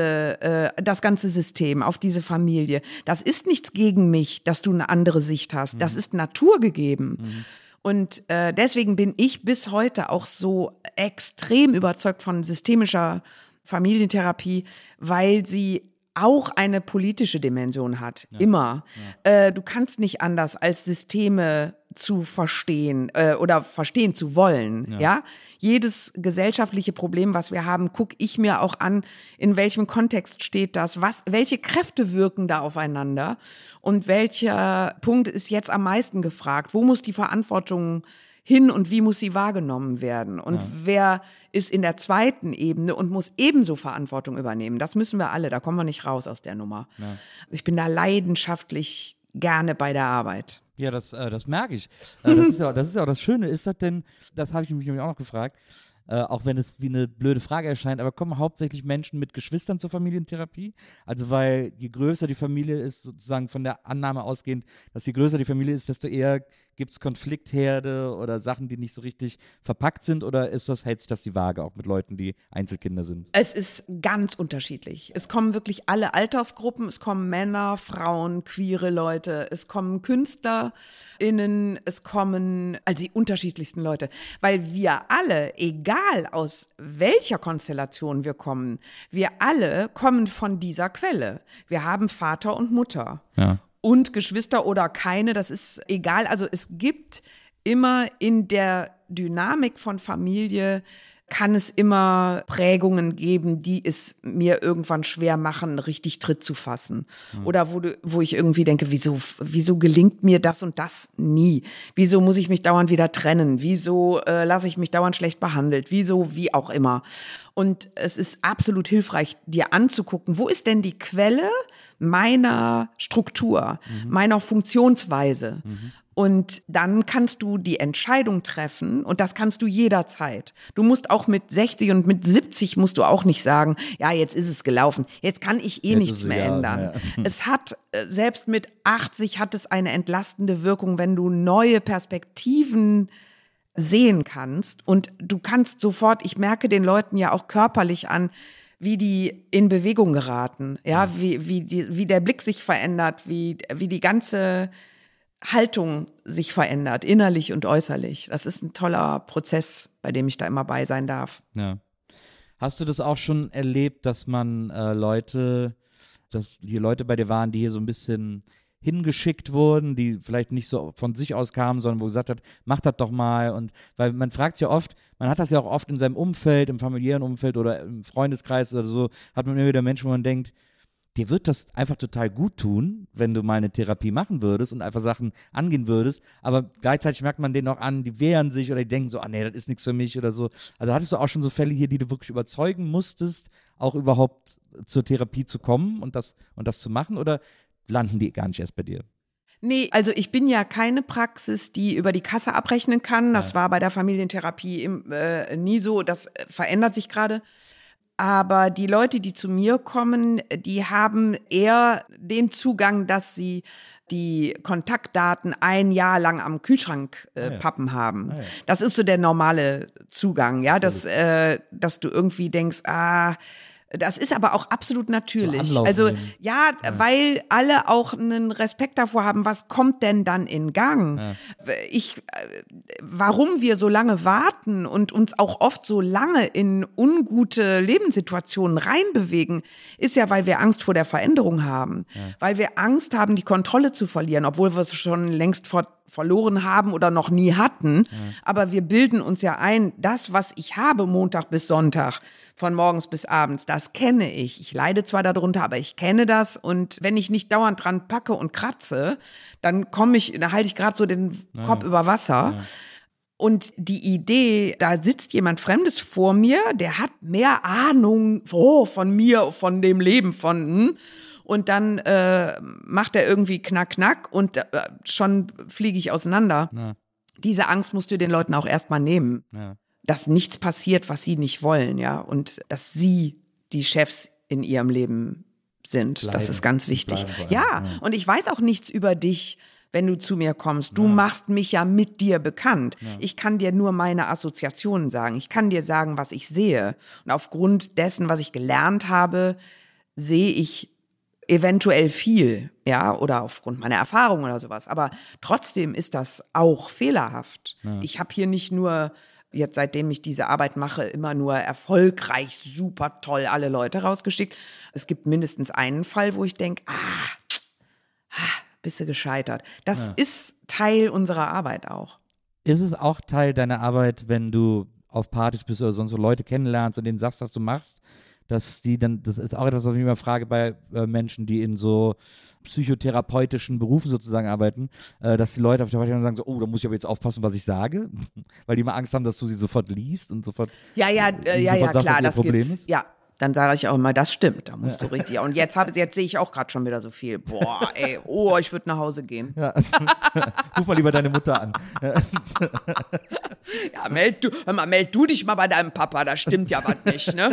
ganze System, auf diese Familie. Das ist nichts gegen mich, dass du eine andere Sicht hast. Das ist naturgegeben. Und deswegen bin ich bis heute auch so extrem überzeugt von systemischer Familientherapie, weil sie auch eine politische Dimension hat, immer. Ja. Du kannst nicht anders, als Systeme zu verstehen oder verstehen zu wollen. Ja? Jedes gesellschaftliche Problem, was wir haben, gucke ich mir auch an, in welchem Kontext steht das, welche Kräfte wirken da aufeinander und welcher Punkt ist jetzt am meisten gefragt, wo muss die Verantwortung hin und wie muss sie wahrgenommen werden und wer ist in der zweiten Ebene und muss ebenso Verantwortung übernehmen. Das müssen wir alle, da kommen wir nicht raus aus der Nummer. Ja. Ich bin da leidenschaftlich gerne bei der Arbeit. Ja, das merke ich. Das ist ja auch das Schöne. Ist das denn, das habe ich mich nämlich auch noch gefragt, auch wenn es wie eine blöde Frage erscheint, aber kommen hauptsächlich Menschen mit Geschwistern zur Familientherapie? Also weil je größer die Familie ist, sozusagen von der Annahme ausgehend, dass je größer die Familie ist, desto eher gibt es Konfliktherde oder Sachen, die nicht so richtig verpackt sind, oder hält sich das die Waage auch mit Leuten, die Einzelkinder sind? Es ist ganz unterschiedlich. Es kommen wirklich alle Altersgruppen, es kommen Männer, Frauen, queere Leute, es kommen KünstlerInnen, es kommen also die unterschiedlichsten Leute, weil wir alle, egal aus welcher Konstellation wir kommen, wir alle kommen von dieser Quelle. Wir haben Vater und Mutter. Ja. Und Geschwister oder keine, das ist egal. Also es gibt immer in der Dynamik von Familie, kann es immer Prägungen geben, die es mir irgendwann schwer machen, richtig Tritt zu fassen. Oder wo ich irgendwie denke, wieso gelingt mir das und das nie? Wieso muss ich mich dauernd wieder trennen? Wieso lasse ich mich dauernd schlecht behandelt? Wieso, wie auch immer. Und es ist absolut hilfreich, dir anzugucken, wo ist denn die Quelle meiner Struktur, meiner Funktionsweise? Und dann kannst du die Entscheidung treffen und das kannst du jederzeit. Du musst auch mit 60 und mit 70 musst du auch nicht sagen, ja, jetzt ist es gelaufen, jetzt kann ich nichts mehr ändern. Ja. Es hat, selbst mit 80 hat es eine entlastende Wirkung, wenn du neue Perspektiven sehen kannst und du kannst sofort, ich merke den Leuten ja auch körperlich an, wie die in Bewegung geraten, ja, wie der Blick sich verändert, wie die ganze Haltung sich verändert, innerlich und äußerlich. Das ist ein toller Prozess, bei dem ich da immer bei sein darf. Ja. Hast du das auch schon erlebt, dass hier Leute bei dir waren, die hier so ein bisschen hingeschickt wurden, die vielleicht nicht so von sich aus kamen, sondern wo gesagt hat, mach das doch mal. Und weil man fragt sich ja oft, man hat das ja auch oft in seinem Umfeld, im familiären Umfeld oder im Freundeskreis oder so, hat man immer wieder Menschen, wo man denkt, dir wird das einfach total gut tun, wenn du mal eine Therapie machen würdest und einfach Sachen angehen würdest, aber gleichzeitig merkt man denen auch an, die wehren sich oder die denken so, nee, das ist nichts für mich oder so. Also hattest du auch schon so Fälle hier, die du wirklich überzeugen musstest, auch überhaupt zur Therapie zu kommen und das zu machen, oder landen die gar nicht erst bei dir? Nee, also ich bin ja keine Praxis, die über die Kasse abrechnen kann. Das war bei der Familientherapie nie so, das verändert sich gerade. Aber die Leute, die zu mir kommen, die haben eher den Zugang, dass sie die Kontaktdaten ein Jahr lang am Kühlschrank pappen haben. Ja. Das ist so der normale Zugang, ja, dass du irgendwie denkst, das ist aber auch absolut natürlich. So also ja, weil alle auch einen Respekt davor haben, was kommt denn dann in Gang? Ja. Warum wir so lange warten und uns auch oft so lange in ungute Lebenssituationen reinbewegen, ist ja, weil wir Angst vor der Veränderung haben. Ja. Weil wir Angst haben, die Kontrolle zu verlieren, obwohl wir es schon längst verloren haben oder noch nie hatten. Ja. Aber wir bilden uns ja ein, das, was ich habe, Montag bis Sonntag, von morgens bis abends, das kenne ich. Ich leide zwar darunter, aber ich kenne das. Und wenn ich nicht dauernd dran packe und kratze, dann halte ich gerade so den Kopf über Wasser. Ja. Und die Idee, da sitzt jemand Fremdes vor mir, der hat mehr Ahnung von mir, von dem Leben, und dann macht er irgendwie knack, knack und schon fliege ich auseinander. Ja. diese Angst musst du den Leuten auch erstmal nehmen. Ja. Dass nichts passiert, was sie nicht wollen, ja. Und dass sie die Chefs in ihrem Leben sind. Das ist ganz wichtig. Ja, und ich weiß auch nichts über dich, wenn du zu mir kommst. Du machst mich ja mit dir bekannt. Ich kann dir nur meine Assoziationen sagen. Ich kann dir sagen, was ich sehe. Und aufgrund dessen, was ich gelernt habe, sehe ich eventuell viel, ja, oder aufgrund meiner Erfahrung oder sowas. Aber trotzdem ist das auch fehlerhaft. Ich habe hier nicht nur, jetzt seitdem ich diese Arbeit mache, immer nur erfolgreich, super toll alle Leute rausgeschickt. Es gibt mindestens einen Fall, wo ich denke, bist du gescheitert. Das ist Teil unserer Arbeit auch. Ist es auch Teil deiner Arbeit, wenn du auf Partys bist oder sonst so Leute kennenlernst und denen sagst, was du machst, dass die dann, das ist auch etwas, was ich immer frage bei Menschen, die in so psychotherapeutischen Berufen sozusagen arbeiten, dass die Leute auf der Party sagen so, oh, da muss ich aber jetzt aufpassen, was ich sage, weil die immer Angst haben, dass du sie sofort liest und sofort Ja, sagst, klar, was das ihr Problem gibt's. ist. Ja, dann sage ich auch immer, das stimmt, da musst du richtig. Und jetzt sehe ich auch gerade schon wieder so viel. Boah, ey, ich würde nach Hause gehen. Ja. Ruf mal lieber deine Mutter an. Ja, meld du dich mal bei deinem Papa, da stimmt ja was nicht, ne?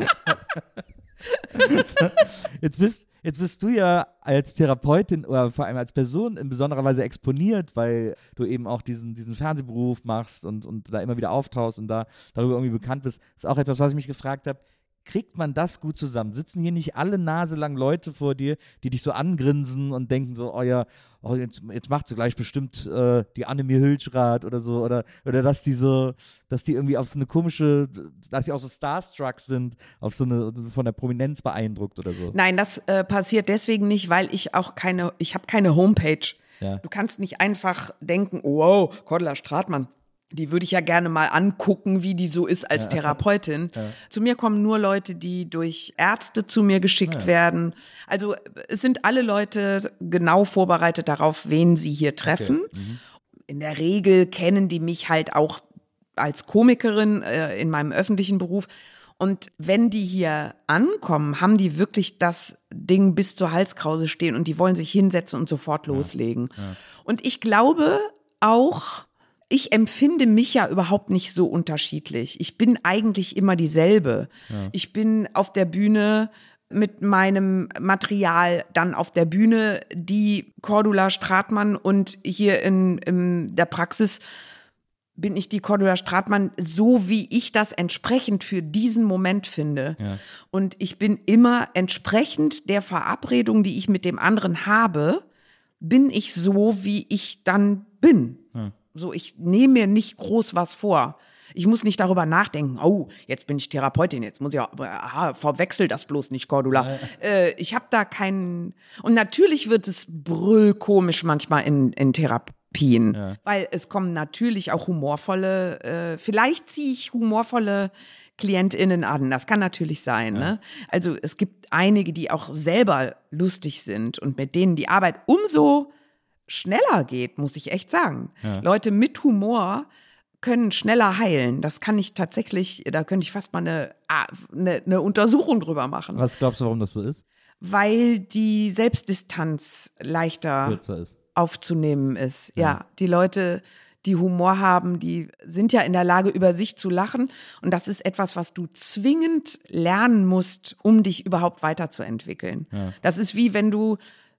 Jetzt bist du ja als Therapeutin oder vor allem als Person in besonderer Weise exponiert, weil du eben auch diesen Fernsehberuf machst und da immer wieder auftauchst und darüber irgendwie bekannt bist. Das ist auch etwas, was ich mich gefragt habe. Kriegt man das gut zusammen? Sitzen hier nicht alle naselang Leute vor dir, die dich so angrinsen und denken so, jetzt macht sie gleich bestimmt die Annemie Hülschrath oder so, oder dass die irgendwie auf so eine komische, dass sie auch so starstruck sind, auf so eine, von der Prominenz beeindruckt oder so. Nein, das passiert deswegen nicht, weil ich habe keine Homepage. Ja. Du kannst nicht einfach denken, wow, Cordula Stratmann, die würde ich ja gerne mal angucken, wie die so ist als Therapeutin. Ja. Zu mir kommen nur Leute, die durch Ärzte zu mir geschickt werden. Also es sind alle Leute genau vorbereitet darauf, wen sie hier treffen. Okay. In der Regel kennen die mich halt auch als Komikerin in meinem öffentlichen Beruf. Und wenn die hier ankommen, haben die wirklich das Ding bis zur Halskrause stehen und die wollen sich hinsetzen und sofort loslegen. Ja. Und ich glaube auch, ich empfinde mich ja überhaupt nicht so unterschiedlich. Ich bin eigentlich immer dieselbe. Ja. Ich bin auf der Bühne mit meinem Material dann auf der Bühne die Cordula Stratmann und hier in der Praxis bin ich die Cordula Stratmann, so wie ich das entsprechend für diesen Moment finde. Ja. Und ich bin immer entsprechend der Verabredung, die ich mit dem anderen habe, bin ich so, wie ich dann bin. Ja. So, ich nehme mir nicht groß was vor. Ich muss nicht darüber nachdenken, jetzt bin ich Therapeutin, jetzt muss ich verwechsel das bloß nicht, Cordula. Ich habe da keinen, und natürlich wird es brüllkomisch manchmal in Therapien, weil es kommen natürlich auch vielleicht ziehe ich humorvolle KlientInnen an, das kann natürlich sein. Ja. Ne? Also es gibt einige, die auch selber lustig sind und mit denen die Arbeit umso schneller geht, muss ich echt sagen. Ja. Leute mit Humor können schneller heilen. Das kann ich tatsächlich, da könnte ich fast mal eine Untersuchung drüber machen. Was glaubst du, warum das so ist? Weil die Selbstdistanz leichter aufzunehmen ist. Ja, die Leute, die Humor haben, die sind ja in der Lage, über sich zu lachen. Und das ist etwas, was du zwingend lernen musst, um dich überhaupt weiterzuentwickeln. Ja. Das ist wie wenn du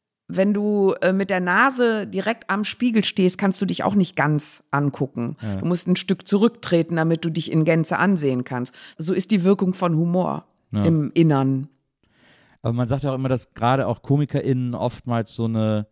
mit der Nase direkt am Spiegel stehst, kannst du dich auch nicht ganz angucken. Ja. Du musst ein Stück zurücktreten, damit du dich in Gänze ansehen kannst. So ist die Wirkung von Humor im Innern. Aber man sagt ja auch immer, dass gerade auch KomikerInnen oftmals so eine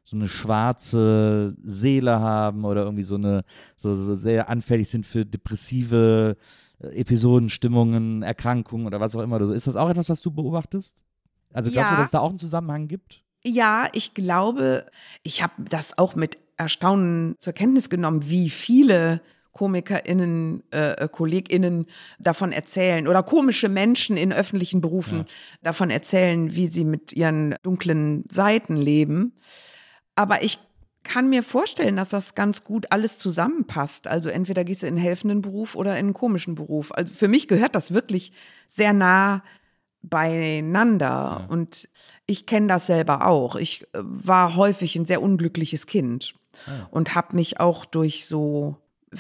schwarze Seele haben oder irgendwie so sehr anfällig sind für depressive Episoden, Stimmungen, Erkrankungen oder was auch immer. Ist das auch etwas, was du beobachtest? Also glaubst du, dass es da auch einen Zusammenhang gibt? Ja, ich glaube, ich habe das auch mit Erstaunen zur Kenntnis genommen, wie viele KomikerInnen, KollegInnen davon erzählen oder komische Menschen in öffentlichen Berufen davon erzählen, wie sie mit ihren dunklen Seiten leben. Aber ich kann mir vorstellen, dass das ganz gut alles zusammenpasst. Also entweder gehst du in einen helfenden Beruf oder in einen komischen Beruf. Also für mich gehört das wirklich sehr nah beieinander. Ja. Und ich kenne das selber auch. Ich war häufig ein sehr unglückliches Kind. Und habe mich auch durch so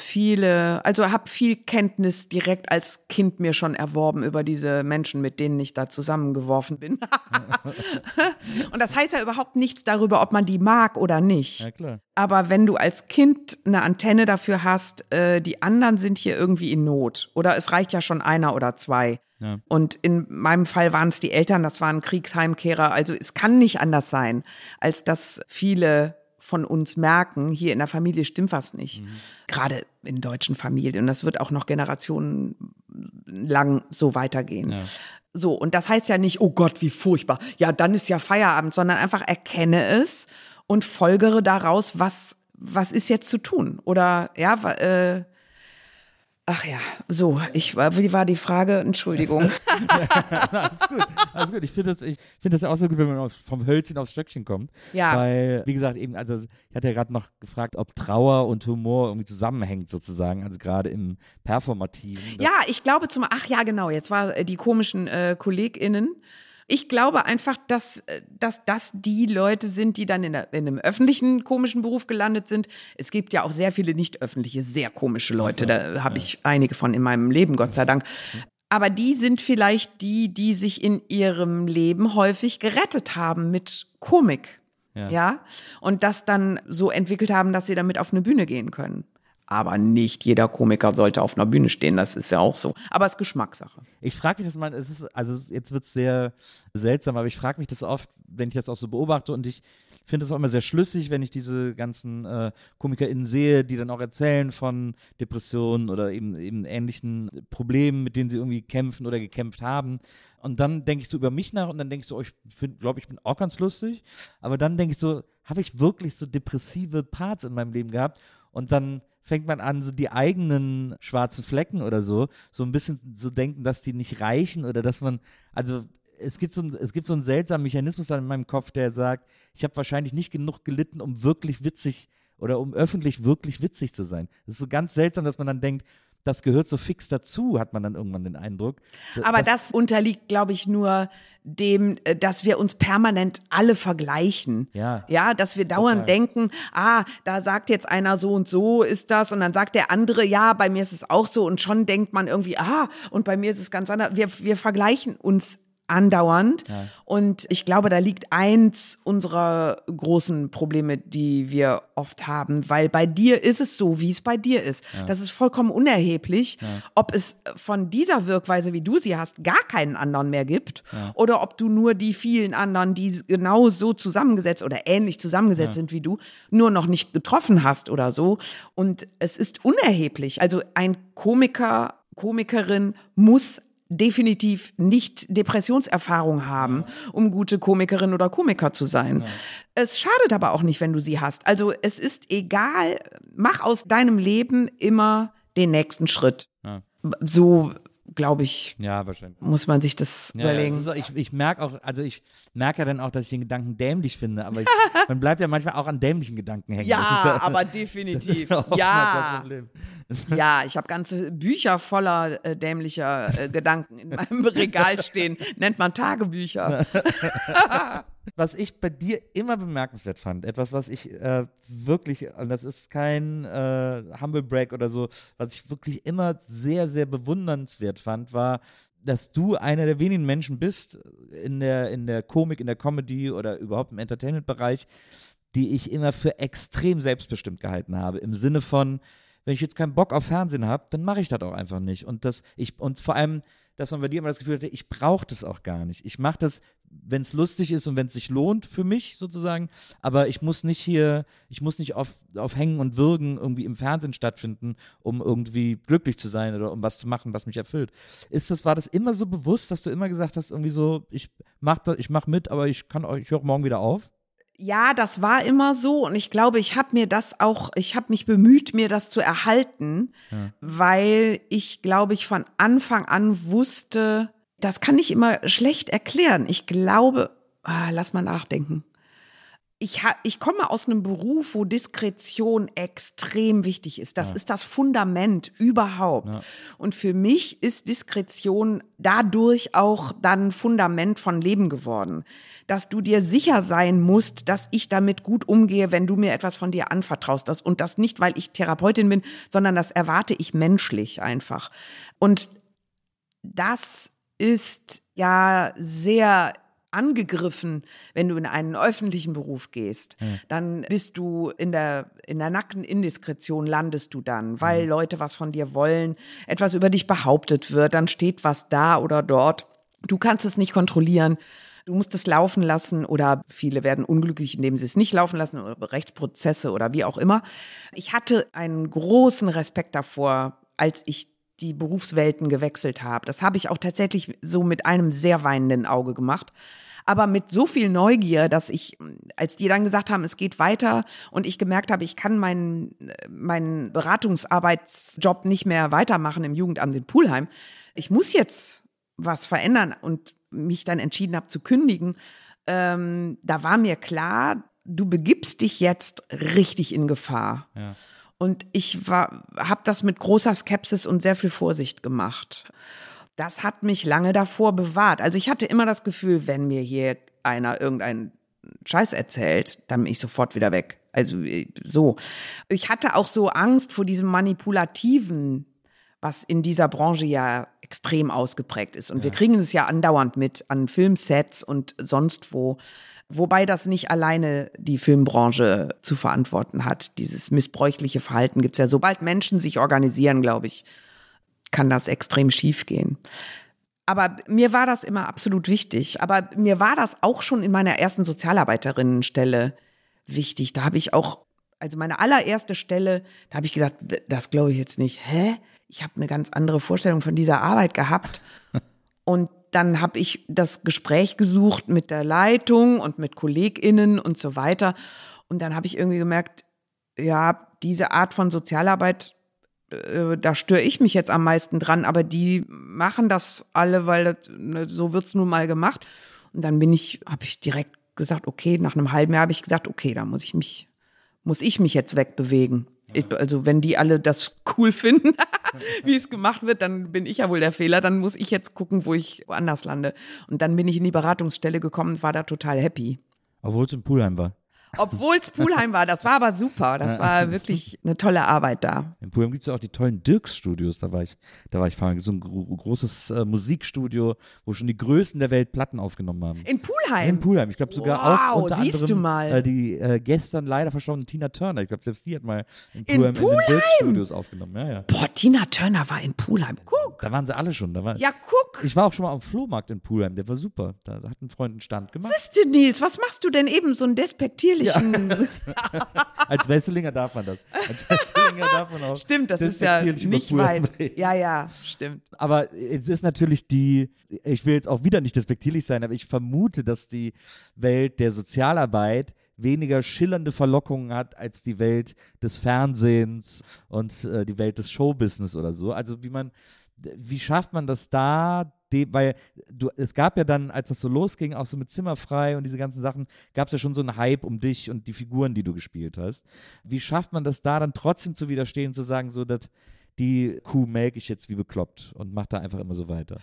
habe viel Kenntnis direkt als Kind mir schon erworben über diese Menschen, mit denen ich da zusammengeworfen bin. Und das heißt ja überhaupt nichts darüber, ob man die mag oder nicht. Ja, klar. Aber wenn du als Kind eine Antenne dafür hast, die anderen sind hier irgendwie in Not. Oder es reicht ja schon einer oder zwei. Ja. Und in meinem Fall waren es die Eltern, das waren Kriegsheimkehrer. Also es kann nicht anders sein, als dass viele von uns merken, hier in der Familie stimmt was nicht. Gerade in deutschen Familien. Und das wird auch noch generationenlang so weitergehen. Ja. So, und das heißt ja nicht, oh Gott, wie furchtbar. Ja, dann ist ja Feierabend, sondern einfach erkenne es und folgere daraus, was ist jetzt zu tun? Oder, ja, ach ja, so, wie war die Frage? Entschuldigung. Alles gut. Ich finde das ja auch so gut, wenn man vom Hölzchen aufs Stöckchen kommt. Ja. Weil, wie gesagt, eben, also ich hatte ja gerade noch gefragt, ob Trauer und Humor irgendwie zusammenhängt sozusagen, also gerade im Performativen. Ja, ich glaube genau, jetzt war die komischen KollegInnen. Ich glaube einfach, dass das die Leute sind, die dann in einem öffentlichen komischen Beruf gelandet sind. Es gibt ja auch sehr viele nicht öffentliche, sehr komische Leute. Da habe ich einige von in meinem Leben, Gott sei Dank. Aber die sind vielleicht die sich in ihrem Leben häufig gerettet haben mit Komik. Ja? Und das dann so entwickelt haben, dass sie damit auf eine Bühne gehen können. Aber nicht jeder Komiker sollte auf einer Bühne stehen, das ist ja auch so. Aber es ist Geschmackssache. Ich frage mich das mal, jetzt wird es sehr seltsam, aber ich frage mich das oft, wenn ich das auch so beobachte, und ich finde es auch immer sehr schlüssig, wenn ich diese ganzen KomikerInnen sehe, die dann auch erzählen von Depressionen oder eben ähnlichen Problemen, mit denen sie irgendwie kämpfen oder gekämpft haben. Und dann denke ich so über mich nach und dann denke ich so, ich glaube, ich bin auch ganz lustig. Aber dann denke ich so, habe ich wirklich so depressive Parts in meinem Leben gehabt? Und dann fängt man an, so die eigenen schwarzen Flecken oder so ein bisschen so denken, dass die nicht reichen oder dass man, also es gibt so einen seltsamen Mechanismus in meinem Kopf, der sagt, ich habe wahrscheinlich nicht genug gelitten, um wirklich witzig oder um öffentlich wirklich witzig zu sein. Das ist so ganz seltsam, dass man dann denkt, das gehört so fix dazu, hat man dann irgendwann den Eindruck. Aber das unterliegt, glaube ich, nur dem, dass wir uns permanent alle vergleichen. Ja. Ja, dass wir dauernd denken, da sagt jetzt einer so und so ist das und dann sagt der andere, ja, bei mir ist es auch so und schon denkt man irgendwie, und bei mir ist es ganz anders. Wir vergleichen uns andauernd. Ja. Und ich glaube, da liegt eins unserer großen Probleme, die wir oft haben, weil bei dir ist es so, wie es bei dir ist. Ja. Das ist vollkommen unerheblich, ob es von dieser Wirkweise, wie du sie hast, gar keinen anderen mehr gibt oder ob du nur die vielen anderen, die genau so zusammengesetzt oder ähnlich zusammengesetzt sind wie du, nur noch nicht getroffen hast oder so. Und es ist unerheblich. Also ein Komikerin muss definitiv nicht Depressionserfahrung haben, um gute Komikerin oder Komiker zu sein. Ja. Es schadet aber auch nicht, wenn du sie hast. Also es ist egal, mach aus deinem Leben immer den nächsten Schritt. Ja. So, glaube ich, muss man sich das überlegen. Ja, ich merke ja dann auch, dass ich den Gedanken dämlich finde, aber man bleibt ja manchmal auch an dämlichen Gedanken hängen. Ja, aber definitiv. Das Problem. Ja, ich habe ganze Bücher voller dämlicher Gedanken in meinem Regal stehen. Nennt man Tagebücher. Was ich bei dir immer bemerkenswert fand, etwas, was ich wirklich, und das ist kein Humble Brag oder so, was ich wirklich immer sehr, sehr bewundernswert fand, war, dass du einer der wenigen Menschen bist in der Komik, in der Comedy oder überhaupt im Entertainment-Bereich, die ich immer für extrem selbstbestimmt gehalten habe. Im Sinne von, wenn ich jetzt keinen Bock auf Fernsehen habe, dann mache ich das auch einfach nicht. Und vor allem, dass man bei dir immer das Gefühl hatte, ich brauche das auch gar nicht. Ich mache das, wenn es lustig ist und wenn es sich lohnt für mich sozusagen, aber ich muss nicht auf Hängen und Würgen irgendwie im Fernsehen stattfinden, um irgendwie glücklich zu sein oder um was zu machen, was mich erfüllt. War das immer so bewusst, dass du immer gesagt hast, irgendwie so, ich mach mit, aber ich höre morgen wieder auf? Ja, das war immer so und ich glaube, ich habe mich bemüht, mir das zu erhalten, weil ich, glaube ich, von Anfang an wusste, das kann ich immer schlecht erklären. Ich glaube, lass mal nachdenken. ich komme aus einem Beruf, wo Diskretion extrem wichtig ist. Das ist das Fundament überhaupt. Ja. Und für mich ist Diskretion dadurch auch dann Fundament von Leben geworden. Dass du dir sicher sein musst, dass ich damit gut umgehe, wenn du mir etwas von dir anvertraust. Und das nicht, weil ich Therapeutin bin, sondern das erwarte ich menschlich einfach. Und das ist ja sehr angegriffen, wenn du in einen öffentlichen Beruf gehst. Dann bist du in der nackten Indiskretion landest du dann, weil Leute was von dir wollen, etwas über dich behauptet wird, dann steht was da oder dort. Du kannst es nicht kontrollieren. Du musst es laufen lassen oder viele werden unglücklich, indem sie es nicht laufen lassen oder Rechtsprozesse oder wie auch immer. Ich hatte einen großen Respekt davor, als ich die Berufswelten gewechselt habe. Das habe ich auch tatsächlich so mit einem sehr weinenden Auge gemacht. Aber mit so viel Neugier, dass ich, als die dann gesagt haben, es geht weiter und ich gemerkt habe, ich kann meinen Beratungsarbeitsjob nicht mehr weitermachen im Jugendamt in Pulheim. Ich muss jetzt was verändern und mich dann entschieden habe zu kündigen. Da war mir klar, du begibst dich jetzt richtig in Gefahr. Ja. Und ich habe das mit großer Skepsis und sehr viel Vorsicht gemacht. Das hat mich lange davor bewahrt. Also ich hatte immer das Gefühl, wenn mir hier einer irgendeinen Scheiß erzählt, dann bin ich sofort wieder weg. Also so. Ich hatte auch so Angst vor diesem Manipulativen, was in dieser Branche ja extrem ausgeprägt ist. Und wir kriegen es ja andauernd mit an Filmsets und sonst wo. Wobei das nicht alleine die Filmbranche zu verantworten hat. Dieses missbräuchliche Verhalten gibt es ja. Sobald Menschen sich organisieren, glaube ich, kann das extrem schief gehen. Aber mir war das immer absolut wichtig. Aber mir war das auch schon in meiner ersten Sozialarbeiterinnenstelle wichtig. Da habe ich auch, also meine allererste Stelle, da habe ich gedacht, das glaube ich jetzt nicht. Hä? Ich habe eine ganz andere Vorstellung von dieser Arbeit gehabt. Und dann habe ich das Gespräch gesucht mit der Leitung und mit KollegInnen und so weiter. Und dann habe ich irgendwie gemerkt, ja, diese Art von Sozialarbeit, da störe ich mich jetzt am meisten dran, aber die machen das alle, weil so wird's nun mal gemacht. Und dann habe ich direkt gesagt, okay, nach einem halben Jahr habe ich gesagt, okay, da muss ich mich jetzt wegbewegen. Also wenn die alle das cool finden, wie es gemacht wird, dann bin ich ja wohl der Fehler. Dann muss ich jetzt gucken, wo ich woanders lande. Und dann bin ich in die Beratungsstelle gekommen und war da total happy. Obwohl es in Pulheim war. Obwohl es Pulheim war, das war aber super. Das war wirklich eine tolle Arbeit da. In Pulheim gibt es ja auch die tollen Dirks-Studios, da war ich fahren. So ein großes Musikstudio, wo schon die Größten der Welt Platten aufgenommen haben. In Pulheim? In Pulheim. Ich glaube sogar auch unter siehst anderem du mal. Die gestern leider verstorbene Tina Turner. Ich glaube, selbst die hat mal in Pulheim in den Dirks-Studios aufgenommen. Ja, ja. Boah, Tina Turner war in Pulheim. Guck. Da waren sie alle schon. Ja, guck. Ich war auch schon mal auf dem Flohmarkt in Pulheim. Der war super. Da hat ein Freund einen Stand gemacht. Siehste, Nils, was machst du denn eben so einen despektierlichen... Als Wesselinger darf man das. Als Wesselinger darf man auch. Stimmt, das ist ja nicht weit. Ja, stimmt. Aber es ist natürlich ich will jetzt auch wieder nicht despektierlich sein, aber ich vermute, dass die Welt der Sozialarbeit weniger schillernde Verlockungen hat als die Welt des Fernsehens und die Welt des Showbusiness oder so. Also wie schafft man das da? Weil es gab ja dann, als das so losging, auch so mit Zimmerfrei und diese ganzen Sachen, gab es ja schon so einen Hype um dich und die Figuren, die du gespielt hast. Wie schafft man das da dann trotzdem zu widerstehen und zu sagen, so, dass die Kuh melke ich jetzt wie bekloppt und mach da einfach immer so weiter?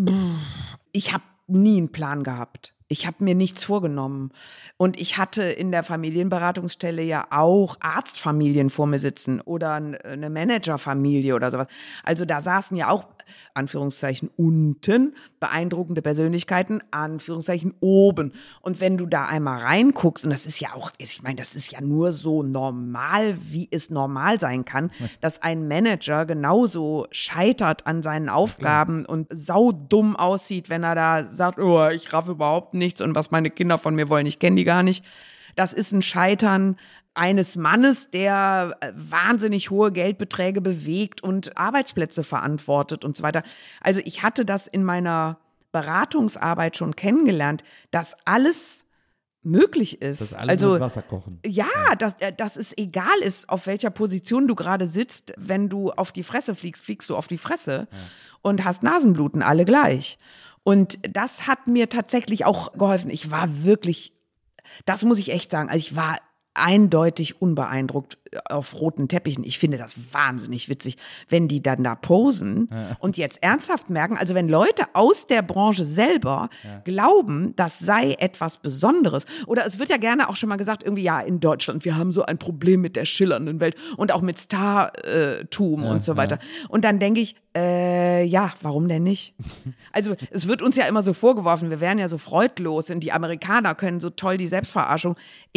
Ich habe nie einen Plan gehabt. Ich habe mir nichts vorgenommen. Und ich hatte in der Familienberatungsstelle ja auch Arztfamilien vor mir sitzen oder eine Managerfamilie oder sowas. Also da saßen ja auch, Anführungszeichen, unten beeindruckende Persönlichkeiten, Anführungszeichen, oben. Und wenn du da einmal reinguckst, und das ist ja auch, ich meine, das ist ja nur so normal, wie es normal sein kann, dass ein Manager genauso scheitert an seinen Aufgaben und saudumm aussieht, wenn er da sagt, oh, ich raff überhaupt nichts und was meine Kinder von mir wollen, ich kenne die gar nicht. Das ist ein Scheitern eines Mannes, der wahnsinnig hohe Geldbeträge bewegt und Arbeitsplätze verantwortet und so weiter. Also ich hatte das in meiner Beratungsarbeit schon kennengelernt, dass alles möglich ist. Dass alle mit Wasser kochen. Ja, dass es egal ist, auf welcher Position du gerade sitzt. Wenn du auf die Fresse fliegst, fliegst du auf die Fresse und hast Nasenbluten, alle gleich. Und das hat mir tatsächlich auch geholfen. Ich war wirklich das muss ich echt sagen. Also ich war eindeutig unbeeindruckt auf roten Teppichen. Ich finde das wahnsinnig witzig, wenn die dann da posen und jetzt ernsthaft merken, also wenn Leute aus der Branche selber glauben, das sei etwas Besonderes. Oder es wird ja gerne auch schon mal gesagt, irgendwie, ja, in Deutschland, wir haben so ein Problem mit der schillernden Welt und auch mit Startum und so weiter. Und dann denke ich, ja, warum denn nicht? Also es wird uns ja immer so vorgeworfen, wir wären ja so freudlos und die Amerikaner können so toll die Selbstverarschung.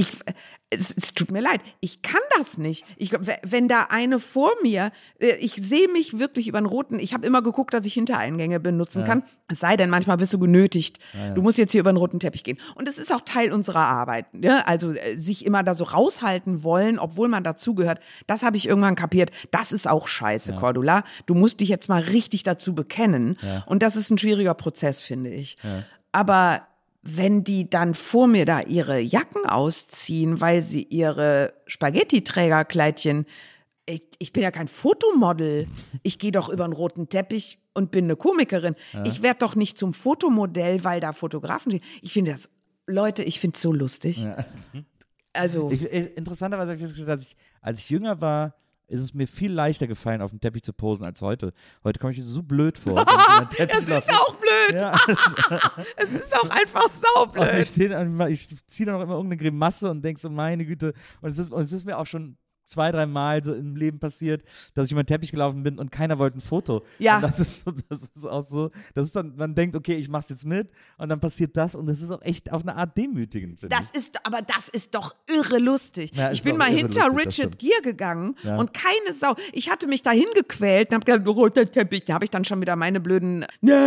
Es tut mir leid, ich kann das nicht. Wenn da eine vor mir, ich sehe mich wirklich über den roten, ich habe immer geguckt, dass ich Hintereingänge benutzen kann, es sei denn, manchmal bist du genötigt, du musst jetzt hier über den roten Teppich gehen. Und es ist auch Teil unserer Arbeit, ne? Also sich immer da so raushalten wollen, obwohl man dazugehört, das habe ich irgendwann kapiert, das ist auch scheiße, Cordula. Du musst dich jetzt mal richtig dazu bekennen und das ist ein schwieriger Prozess, finde ich. Aber wenn die dann vor mir da ihre Jacken ausziehen, weil sie ihre Spaghetti-Trägerkleidchen, ich bin ja kein Fotomodel, ich gehe doch über einen roten Teppich und bin eine Komikerin. Ich werde doch nicht zum Fotomodell, weil da Fotografen stehen. Ich finde das, Leute, ich finde es so lustig. Also Interessanterweise habe ich festgestellt, als ich jünger war, ist es mir viel leichter gefallen, auf dem Teppich zu posen als heute. Heute komme ich mir so blöd vor. es ist auch blöd. Ja. Es ist auch einfach saublöd. Ich ziehe dann auch immer irgendeine Grimasse und denke so, meine Güte. Und es ist mir auch schon 2-3 Mal so im Leben passiert, dass ich über den Teppich gelaufen bin und keiner wollte ein Foto. Ja. Und das ist auch so, das ist dann, man denkt, okay, ich mach's jetzt mit und dann passiert das und das ist auch echt auf eine Art demütigend. Das ist doch irre lustig. Ja, ich bin mal hinter lustig, Richard Gere gegangen und keine Sau. Ich hatte mich dahin gequält und hab gedacht, roter Teppich. Da habe ich dann schon wieder meine blöden,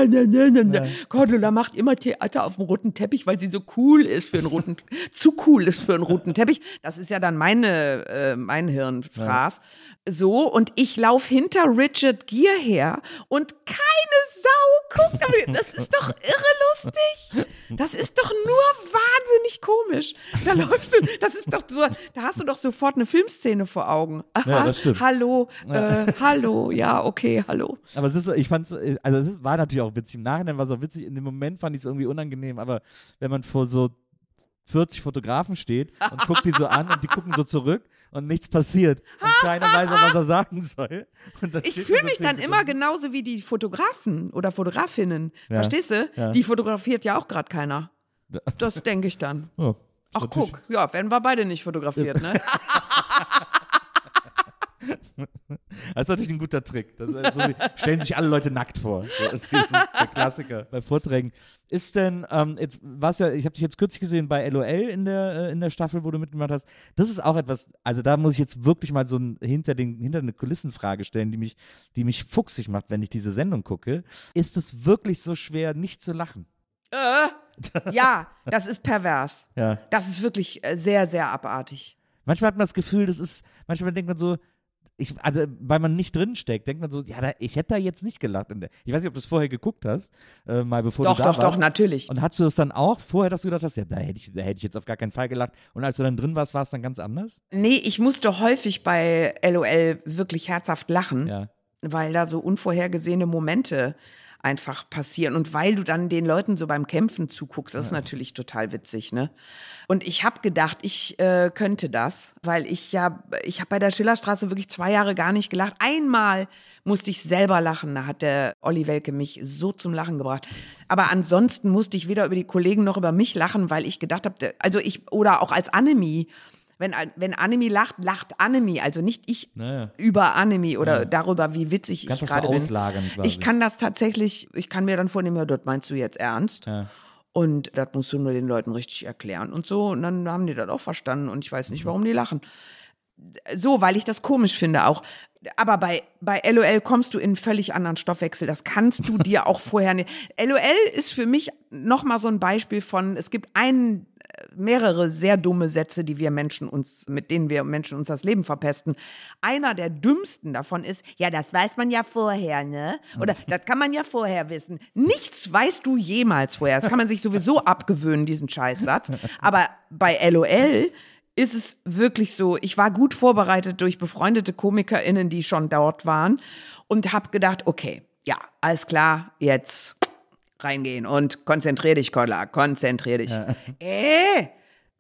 Cordula macht immer Theater auf dem roten Teppich, weil sie so cool ist für einen roten, zu cool ist für einen roten Teppich. Das ist ja dann mein Hirnfraß. So, und ich laufe hinter Richard Gere her und keine Sau guckt. Aber das ist doch irre lustig. Das ist doch nur wahnsinnig komisch. Da läufst du, das ist doch so, da hast du doch sofort eine Filmszene vor Augen. Aha, ja, das stimmt. Hallo, hallo, ja, okay, hallo. Aber es ist so, ich fand's, also es war natürlich auch witzig. Im Nachhinein war es auch witzig. In dem Moment fand ich es irgendwie unangenehm, aber wenn man vor so 40 Fotografen steht und guckt die so an und die gucken so zurück und nichts passiert und keiner weiß, was er sagen soll. Ich fühle mich dann immer genauso wie die Fotografen oder Fotografinnen. Verstehst du? Ja. Die fotografiert ja auch gerade keiner. Das denke ich dann. Oh, Ach guck, ja, werden wir beide nicht fotografiert, ne? Das ist natürlich ein guter Trick. Das ist so stellen sich alle Leute nackt vor. Das ist der Klassiker bei Vorträgen. Ist denn, jetzt warst ja, ich habe dich jetzt kürzlich gesehen bei LOL in der Staffel, wo du mitgemacht hast. Das ist auch etwas, also da muss ich jetzt wirklich mal so hinter eine Kulissenfrage stellen, die mich fuchsig macht, wenn ich diese Sendung gucke. Ist es wirklich so schwer, nicht zu lachen? Ja, das ist pervers. Ja. Das ist wirklich sehr, sehr abartig. Manchmal hat man das Gefühl, manchmal denkt man so, weil man nicht drin steckt, denkt man so, ja, ich hätte da jetzt nicht gelacht. Ich weiß nicht, ob du es vorher geguckt hast, mal bevor du da warst. Doch, natürlich. Und hast du das dann auch vorher, dass du gedacht hast, ja, da hätte ich jetzt auf gar keinen Fall gelacht. Und als du dann drin warst, war es dann ganz anders? Nee, ich musste häufig bei LOL wirklich herzhaft lachen, weil da so unvorhergesehene Momente einfach passieren. Und weil du dann den Leuten so beim Kämpfen zuguckst, das ist natürlich total witzig, ne? Und ich habe gedacht, ich könnte das, weil ich habe bei der Schillerstraße wirklich 2 Jahre gar nicht gelacht. Einmal musste ich selber lachen, da hat der Olli Welke mich so zum Lachen gebracht. Aber ansonsten musste ich weder über die Kollegen noch über mich lachen, weil ich gedacht habe, oder auch als Annemie, wenn Annemie lacht, lacht Annemie, also nicht ich über Annemie oder darüber, wie witzig ich gerade bin. Auslagern quasi. Ich kann das tatsächlich, ich kann mir dann vornehmen, ja, das meinst du jetzt ernst? Ja. Und das musst du nur den Leuten richtig erklären und so. Und dann haben die das auch verstanden und ich weiß nicht, warum die lachen. So, weil ich das komisch finde auch. Aber bei LOL kommst du in einen völlig anderen Stoffwechsel. Das kannst du dir auch vorher nicht. LOL ist für mich nochmal so ein Beispiel von, es gibt mehrere sehr dumme Sätze, mit denen wir Menschen uns das Leben verpesten. Einer der dümmsten davon ist, ja, das weiß man ja vorher, ne? Oder das kann man ja vorher wissen. Nichts weißt du jemals vorher. Das kann man sich sowieso abgewöhnen, diesen Scheißsatz. Aber bei LOL ist es wirklich so, ich war gut vorbereitet durch befreundete KomikerInnen, die schon dort waren und habe gedacht, okay, ja, alles klar, jetzt reingehen und konzentrier dich, Cordula, konzentrier dich. Ja.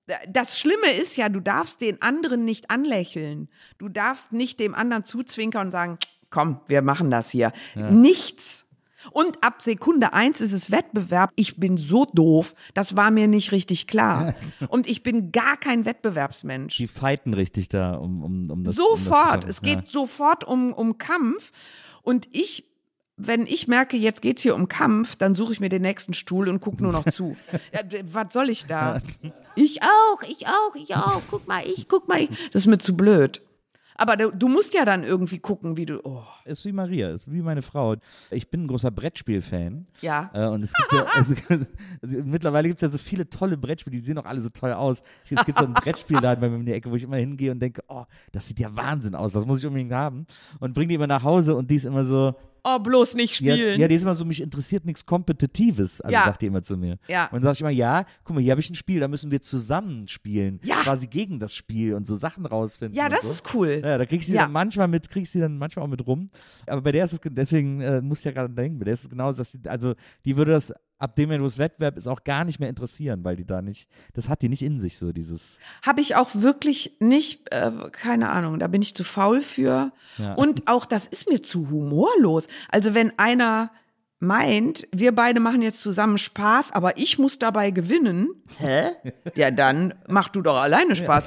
Das Schlimme ist ja, du darfst den anderen nicht anlächeln. Du darfst nicht dem anderen zuzwinkern und sagen, komm, wir machen das hier. Nichts. Und ab Sekunde 1 ist es Wettbewerb. Ich bin so doof, das war mir nicht richtig klar. Und ich bin gar kein Wettbewerbsmensch. Die fighten richtig da um das. Sofort. Um das Es geht sofort um Kampf. Und wenn ich merke, jetzt geht's hier um Kampf, dann suche ich mir den nächsten Stuhl und gucke nur noch zu. Ja, was soll ich da? Ich auch. Guck mal, ich. Das ist mir zu blöd. Aber du musst ja dann irgendwie gucken, wie du. Oh. Ist wie Maria, ist wie meine Frau. Ich bin ein großer Brettspiel-Fan. Ja. Und es gibt ja, also mittlerweile gibt es ja so viele tolle Brettspiele, die sehen auch alle so toll aus. Es gibt so einen Brettspielladen bei mir in der Ecke, wo ich immer hingehe und denke, oh, das sieht ja Wahnsinn aus, das muss ich unbedingt haben. Und bringe die immer nach Hause und die ist immer so, Oh, bloß nicht spielen. Ja, die ist immer so, mich interessiert nichts Kompetitives, also sagt die immer zu mir. Ja. Und dann sage ich immer, ja, guck mal, hier habe ich ein Spiel, da müssen wir zusammen spielen. Ja. Quasi gegen das Spiel und so Sachen rausfinden. Ja, und das so. ist cool. Ja, da krieg ich sie dann manchmal auch mit rum. Aber bei der ist es, deswegen muss ich ja gerade denken, bei der ist es genauso, dass die würde das ab dem Moment, wo es Wettbewerb ist, auch gar nicht mehr interessieren, weil die da nicht, das hat die nicht in sich, so dieses. Habe ich auch wirklich nicht, keine Ahnung, da bin ich zu faul für. Ja. Und auch, das ist mir zu humorlos. Also wenn einer meint, wir beide machen jetzt zusammen Spaß, aber ich muss dabei gewinnen, ja, dann mach du doch alleine Spaß.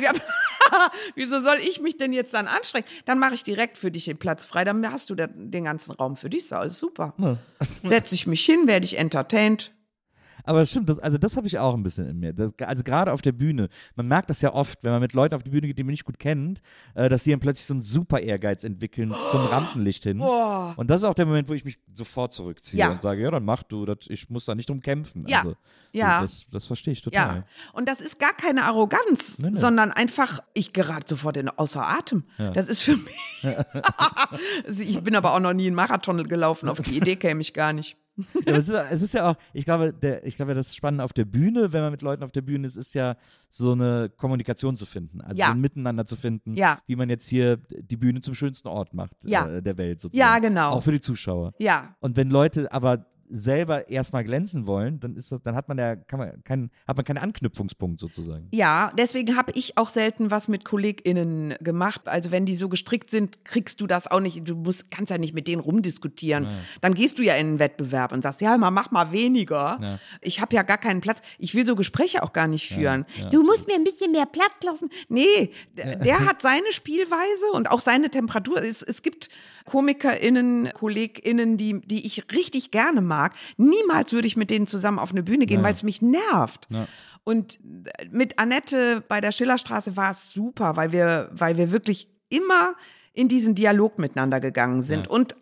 Wieso soll ich mich denn jetzt dann anstrengen? Dann mache ich direkt für dich den Platz frei, dann hast du den ganzen Raum für dich, ist alles super. Ja. Setze ich mich hin, werde ich entertained. Aber das stimmt, das habe ich auch ein bisschen in mir. Also gerade auf der Bühne. Man merkt das ja oft, wenn man mit Leuten auf die Bühne geht, die man nicht gut kennt, dass sie dann plötzlich so einen super Ehrgeiz entwickeln zum Rampenlicht hin. Oh. Und das ist auch der Moment, wo ich mich sofort zurückziehe Ja. und sage, ja, dann mach du, ich muss da nicht drum kämpfen. Ja. Also, Ja. Das verstehe ich total. Ja, und das ist gar keine Arroganz, Nee. sondern einfach, ich gerate sofort außer Atem. Ja. Das ist für mich. Also ich bin aber auch noch nie einen Marathon gelaufen, auf die Idee käme ich gar nicht. Ja, aber es ist ja auch, ich glaube, das Spannende auf der Bühne, wenn man mit Leuten auf der Bühne ist ja so eine Kommunikation zu finden, also Ja. so ein Miteinander zu finden, Ja. wie man jetzt hier die Bühne zum schönsten Ort macht Ja. der Welt sozusagen. Ja, genau. Auch für die Zuschauer. Ja, Und wenn Leute aber selber erstmal glänzen wollen, dann hat man keinen Anknüpfungspunkt sozusagen. ja, deswegen habe ich auch selten was mit KollegInnen gemacht. Also wenn die so gestrickt sind, kriegst du das auch nicht, kannst ja nicht mit denen rumdiskutieren. Ja. Dann gehst du ja in einen Wettbewerb und sagst, ja, mach mal weniger. Ja. Ich habe ja gar keinen Platz. Ich will so Gespräche auch gar nicht führen. Ja. Du musst mir ein bisschen mehr Platz lassen. Nee, der hat seine Spielweise und auch seine Temperatur. Es gibt KomikerInnen, KollegInnen, die ich richtig gerne mag. Niemals würde ich mit denen zusammen auf eine Bühne gehen, Ja. weil es mich nervt. Ja. Und mit Annette bei der Schillerstraße war es super, weil wir wirklich immer in diesen Dialog miteinander gegangen sind Ja. und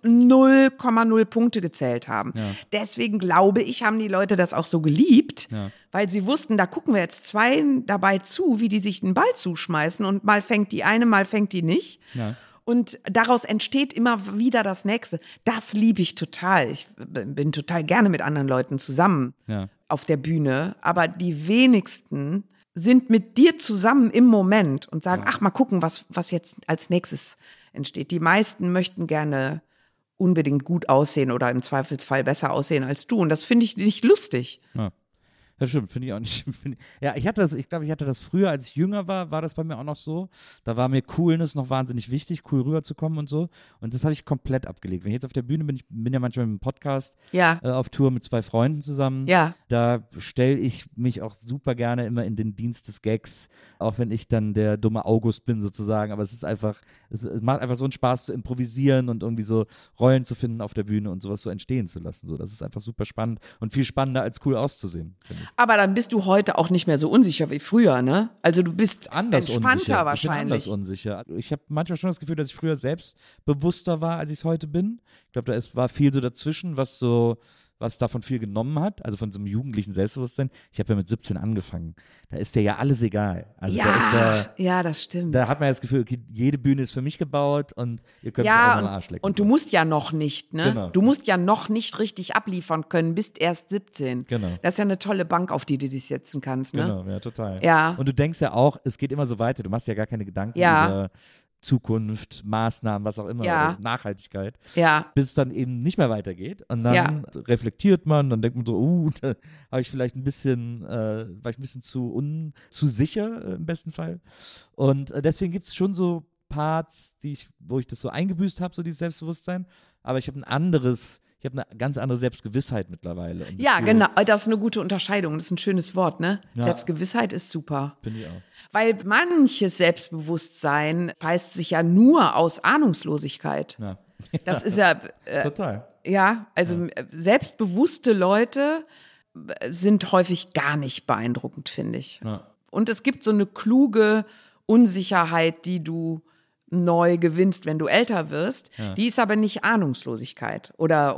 0,0 Punkte gezählt haben. Ja. Deswegen glaube ich, haben die Leute das auch so geliebt, Ja. weil sie wussten, da gucken wir jetzt zwei dabei zu, wie die sich den Ball zuschmeißen und mal fängt die eine, mal fängt die nicht. Ja. Und daraus entsteht immer wieder das Nächste. Das liebe ich total. Ich bin total gerne mit anderen Leuten zusammen Ja. auf der Bühne. Aber die wenigsten sind mit dir zusammen im Moment und sagen, ach, mal gucken, was jetzt als nächstes entsteht. Die meisten möchten gerne unbedingt gut aussehen oder im Zweifelsfall besser aussehen als du. Und das finde ich nicht lustig. Ja. Das stimmt, finde ich auch nicht. Ja, ich glaube, ich hatte das früher, als ich jünger war das bei mir auch noch so. Da war mir Coolness noch wahnsinnig wichtig, cool rüberzukommen und so. Und das habe ich komplett abgelegt. Wenn ich jetzt auf der Bühne bin, ich bin ja manchmal mit einem Podcast Ja. auf Tour mit 2 Freunden zusammen. Ja. Da stelle ich mich auch super gerne immer in den Dienst des Gags, auch wenn ich dann der dumme August bin sozusagen. Aber es macht einfach so einen Spaß zu improvisieren und irgendwie so Rollen zu finden auf der Bühne und sowas so entstehen zu lassen. So, das ist einfach super spannend und viel spannender als cool auszusehen, finde ich. Aber dann bist du heute auch nicht mehr so unsicher wie früher, ne? Also du bist entspannter unsicher. wahrscheinlich. Ich bin anders unsicher. Ich habe manchmal schon das Gefühl, dass ich früher selbstbewusster war, als ich es heute bin. Ich glaube, war viel so dazwischen, was davon viel genommen hat, also von so einem jugendlichen Selbstbewusstsein. Ich habe ja mit 17 angefangen. Da ist dir ja alles egal. Also da ist ja, das stimmt. da hat man ja das Gefühl, okay, jede Bühne ist für mich gebaut und ihr könnt mich Ja, auch am Arsch lecken. und du musst ja noch nicht, ne? Genau. Du musst ja noch nicht richtig abliefern können, bist erst 17. Genau. Das ist ja eine tolle Bank, auf die du dich setzen kannst, ne? Genau, ja, total. Ja. Und du denkst ja auch, es geht immer so weiter. Du machst ja gar keine Gedanken Ja. über Zukunft, Maßnahmen, was auch immer, Ja. oder Nachhaltigkeit, Ja. bis es dann eben nicht mehr weitergeht. Und dann Ja. reflektiert man, dann denkt man so, da habe ich vielleicht war ich ein bisschen zu sicher im besten Fall. Und deswegen gibt es schon so Parts, wo ich das so eingebüßt habe, so dieses Selbstbewusstsein. Aber ich habe eine ganz andere Selbstgewissheit mittlerweile. Und Ja, das genau. Das ist eine gute Unterscheidung. Das ist ein schönes Wort, ne? Ja. Selbstgewissheit ist super. Finde ich auch. Weil manches Selbstbewusstsein speist sich ja nur aus Ahnungslosigkeit. Ja. Das ist ja, Total. ja, also selbstbewusste Leute sind häufig gar nicht beeindruckend, finde ich. Ja. Und es gibt so eine kluge Unsicherheit, die du neu gewinnst, wenn du älter wirst. Ja. Die ist aber nicht Ahnungslosigkeit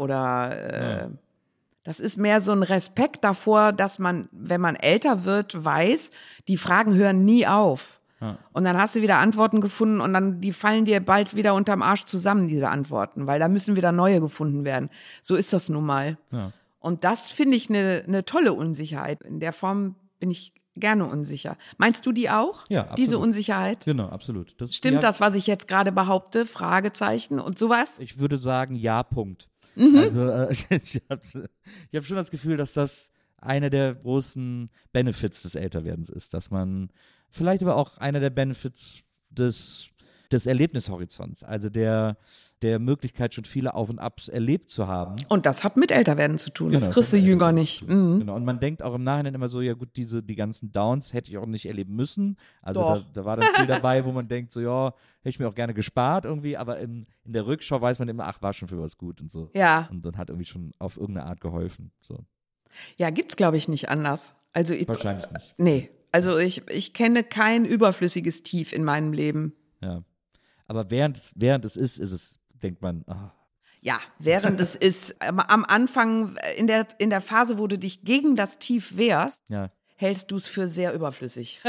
das ist mehr so ein Respekt davor, dass man, wenn man älter wird, weiß, die Fragen hören nie auf. Ja. Und dann hast du wieder Antworten gefunden und dann die fallen dir bald wieder unterm Arsch zusammen, diese Antworten, weil da müssen wieder neue gefunden werden. So ist das nun mal. Ja. Und das finde ich eine tolle Unsicherheit. In der Form bin ich gerne unsicher. Meinst du die auch? Ja, absolut. Diese Unsicherheit? Genau, absolut. Stimmt das, was ich jetzt gerade behaupte? Fragezeichen und sowas? Ich würde sagen, ja, Punkt. Mhm. Also ich hab schon das Gefühl, dass das einer der großen Benefits des Älterwerdens ist, dass man vielleicht aber auch einer der Benefits des Erlebnishorizonts, also der Möglichkeit, schon viele Auf und Abs erlebt zu haben. Und das hat mit Älterwerden zu tun. Genau, Das kriegst du das hat mit jünger Älterwerden nicht. zu tun. Mhm. Genau. Und man denkt auch im Nachhinein immer so, ja gut, die ganzen Downs hätte ich auch nicht erleben müssen. Also Doch. da war dann viel dabei, wo man denkt, so ja, hätte ich mir auch gerne gespart irgendwie, aber in der Rückschau weiß man immer, ach, war schon für was gut und so. Ja. Und dann hat irgendwie schon auf irgendeine Art geholfen. So. Ja, gibt's, glaube ich, nicht anders. Also Wahrscheinlich nicht. Nee. Also ich kenne kein überflüssiges Tief in meinem Leben. Ja. Aber während es ist, denkt man, ah, Ja, während es ist, am Anfang, in der Phase, wo du dich gegen das Tief wehrst, ja, hältst du es für sehr überflüssig.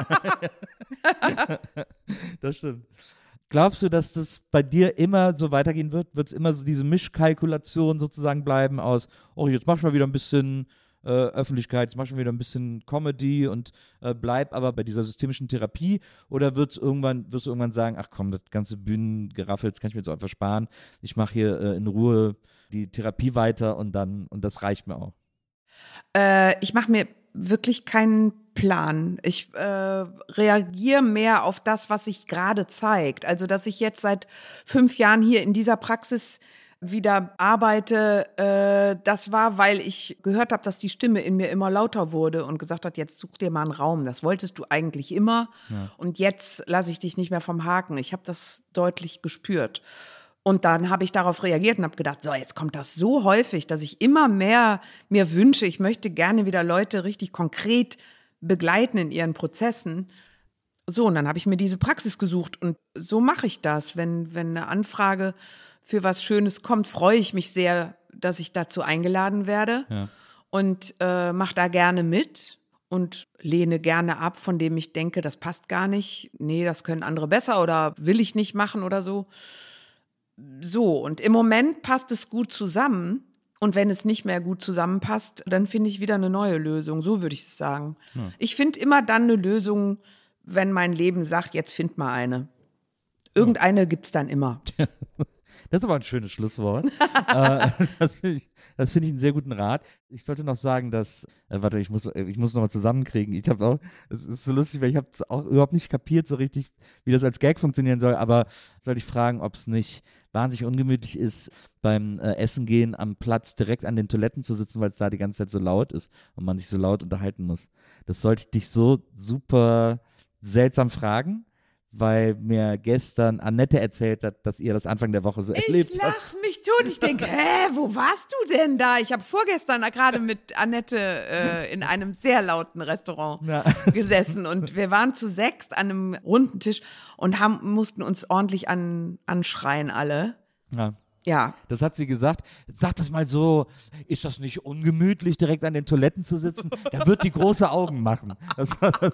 das stimmt. Glaubst du, dass das bei dir immer so weitergehen wird? Wird es immer so diese Mischkalkulation sozusagen bleiben aus, oh, jetzt mach ich mal wieder ein bisschen Öffentlichkeit, jetzt mach ich mal wieder ein bisschen Comedy und bleib aber bei dieser systemischen Therapie? Oder wirst du irgendwann sagen, ach komm, das ganze Bühnengeraffel, das kann ich mir jetzt einfach sparen. Ich mache hier in Ruhe die Therapie weiter und das reicht mir auch. Ich mache mir wirklich keinen Plan. Ich reagiere mehr auf das, was sich gerade zeigt. Also, dass ich jetzt seit 5 Jahren hier in dieser Praxis wieder arbeite, das war, weil ich gehört habe, dass die Stimme in mir immer lauter wurde und gesagt hat, jetzt such dir mal einen Raum. Das wolltest du eigentlich immer und jetzt lasse ich dich nicht mehr vom Haken. Ich habe das deutlich gespürt. Und dann habe ich darauf reagiert und habe gedacht, so, jetzt kommt das so häufig, dass ich immer mehr mir wünsche, ich möchte gerne wieder Leute richtig konkret begleiten in ihren Prozessen. So, und dann habe ich mir diese Praxis gesucht und so mache ich das. Wenn eine Anfrage für was Schönes kommt, freue ich mich sehr, dass ich dazu eingeladen werde und mache da gerne mit und lehne gerne ab, von dem ich denke, das passt gar nicht. Nee, das können andere besser oder will ich nicht machen oder so. So, und im Moment passt es gut zusammen. Und wenn es nicht mehr gut zusammenpasst, dann finde ich wieder eine neue Lösung. So würde ich es sagen. Ja. Ich finde immer dann eine Lösung, wenn mein Leben sagt, jetzt find mal eine. Irgendeine gibt's dann immer. Das ist aber ein schönes Schlusswort. Das finde ich einen sehr guten Rat. Ich sollte noch sagen, dass, warte, ich muss noch mal zusammenkriegen. Es ist so lustig, weil ich habe es auch überhaupt nicht kapiert so richtig, wie das als Gag funktionieren soll, aber sollte ich fragen, ob es nicht wahnsinnig ungemütlich ist, beim Essen gehen am Platz direkt an den Toiletten zu sitzen, weil es da die ganze Zeit so laut ist und man sich so laut unterhalten muss. Das sollte ich dich so super seltsam fragen, weil mir gestern Annette erzählt hat, dass ihr das Anfang der Woche so erlebt habt. Ich lach mich tot. Ich denke, wo warst du denn da? Ich habe vorgestern gerade mit Annette in einem sehr lauten Restaurant gesessen und wir waren zu 6 an einem runden Tisch und mussten uns ordentlich anschreien alle. Ja. Ja. Das hat sie gesagt. Sag das mal so, ist das nicht ungemütlich, direkt an den Toiletten zu sitzen? Da wird die große Augen machen. Das war der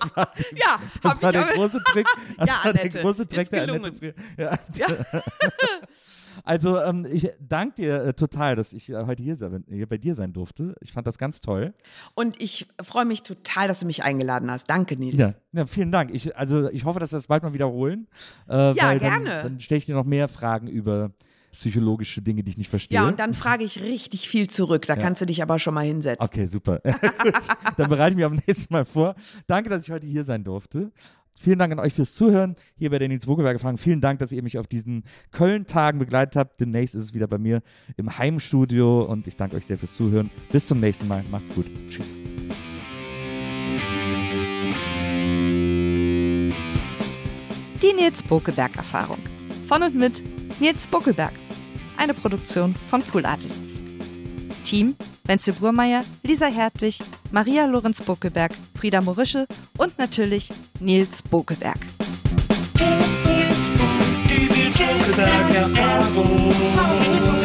große Trick. Das war der große Trick der Annette. Ja. Also ich danke dir total, dass ich heute hier bei dir sein durfte. Ich fand das ganz toll. Und ich freue mich total, dass du mich eingeladen hast. Danke, Nils. Ja, vielen Dank. Ich hoffe, dass wir das bald mal wiederholen. Ja, weil gerne. Dann stelle ich dir noch mehr Fragen über psychologische Dinge, die ich nicht verstehe. Ja, und dann frage ich richtig viel zurück. Da kannst du dich aber schon mal hinsetzen. Okay, super. Gut, dann bereite ich mich am nächsten Mal vor. Danke, dass ich heute hier sein durfte. Vielen Dank an euch fürs Zuhören hier bei der Nils Bokelberg-Erfahrung. Vielen Dank, dass ihr mich auf diesen Köln-Tagen begleitet habt. Demnächst ist es wieder bei mir im Heimstudio und ich danke euch sehr fürs Zuhören. Bis zum nächsten Mal. Macht's gut. Tschüss. Die Nils Bokelberg-Erfahrung. Von und mit Nils Bokelberg. Eine Produktion von Pool Artists. Team: Wenzel Burmeier, Lisa Hertwig, Maria Lorenz Bokelberg, Frieda Morische und natürlich Nils Bokelberg. Die Nils Bokelberg Erfahrung.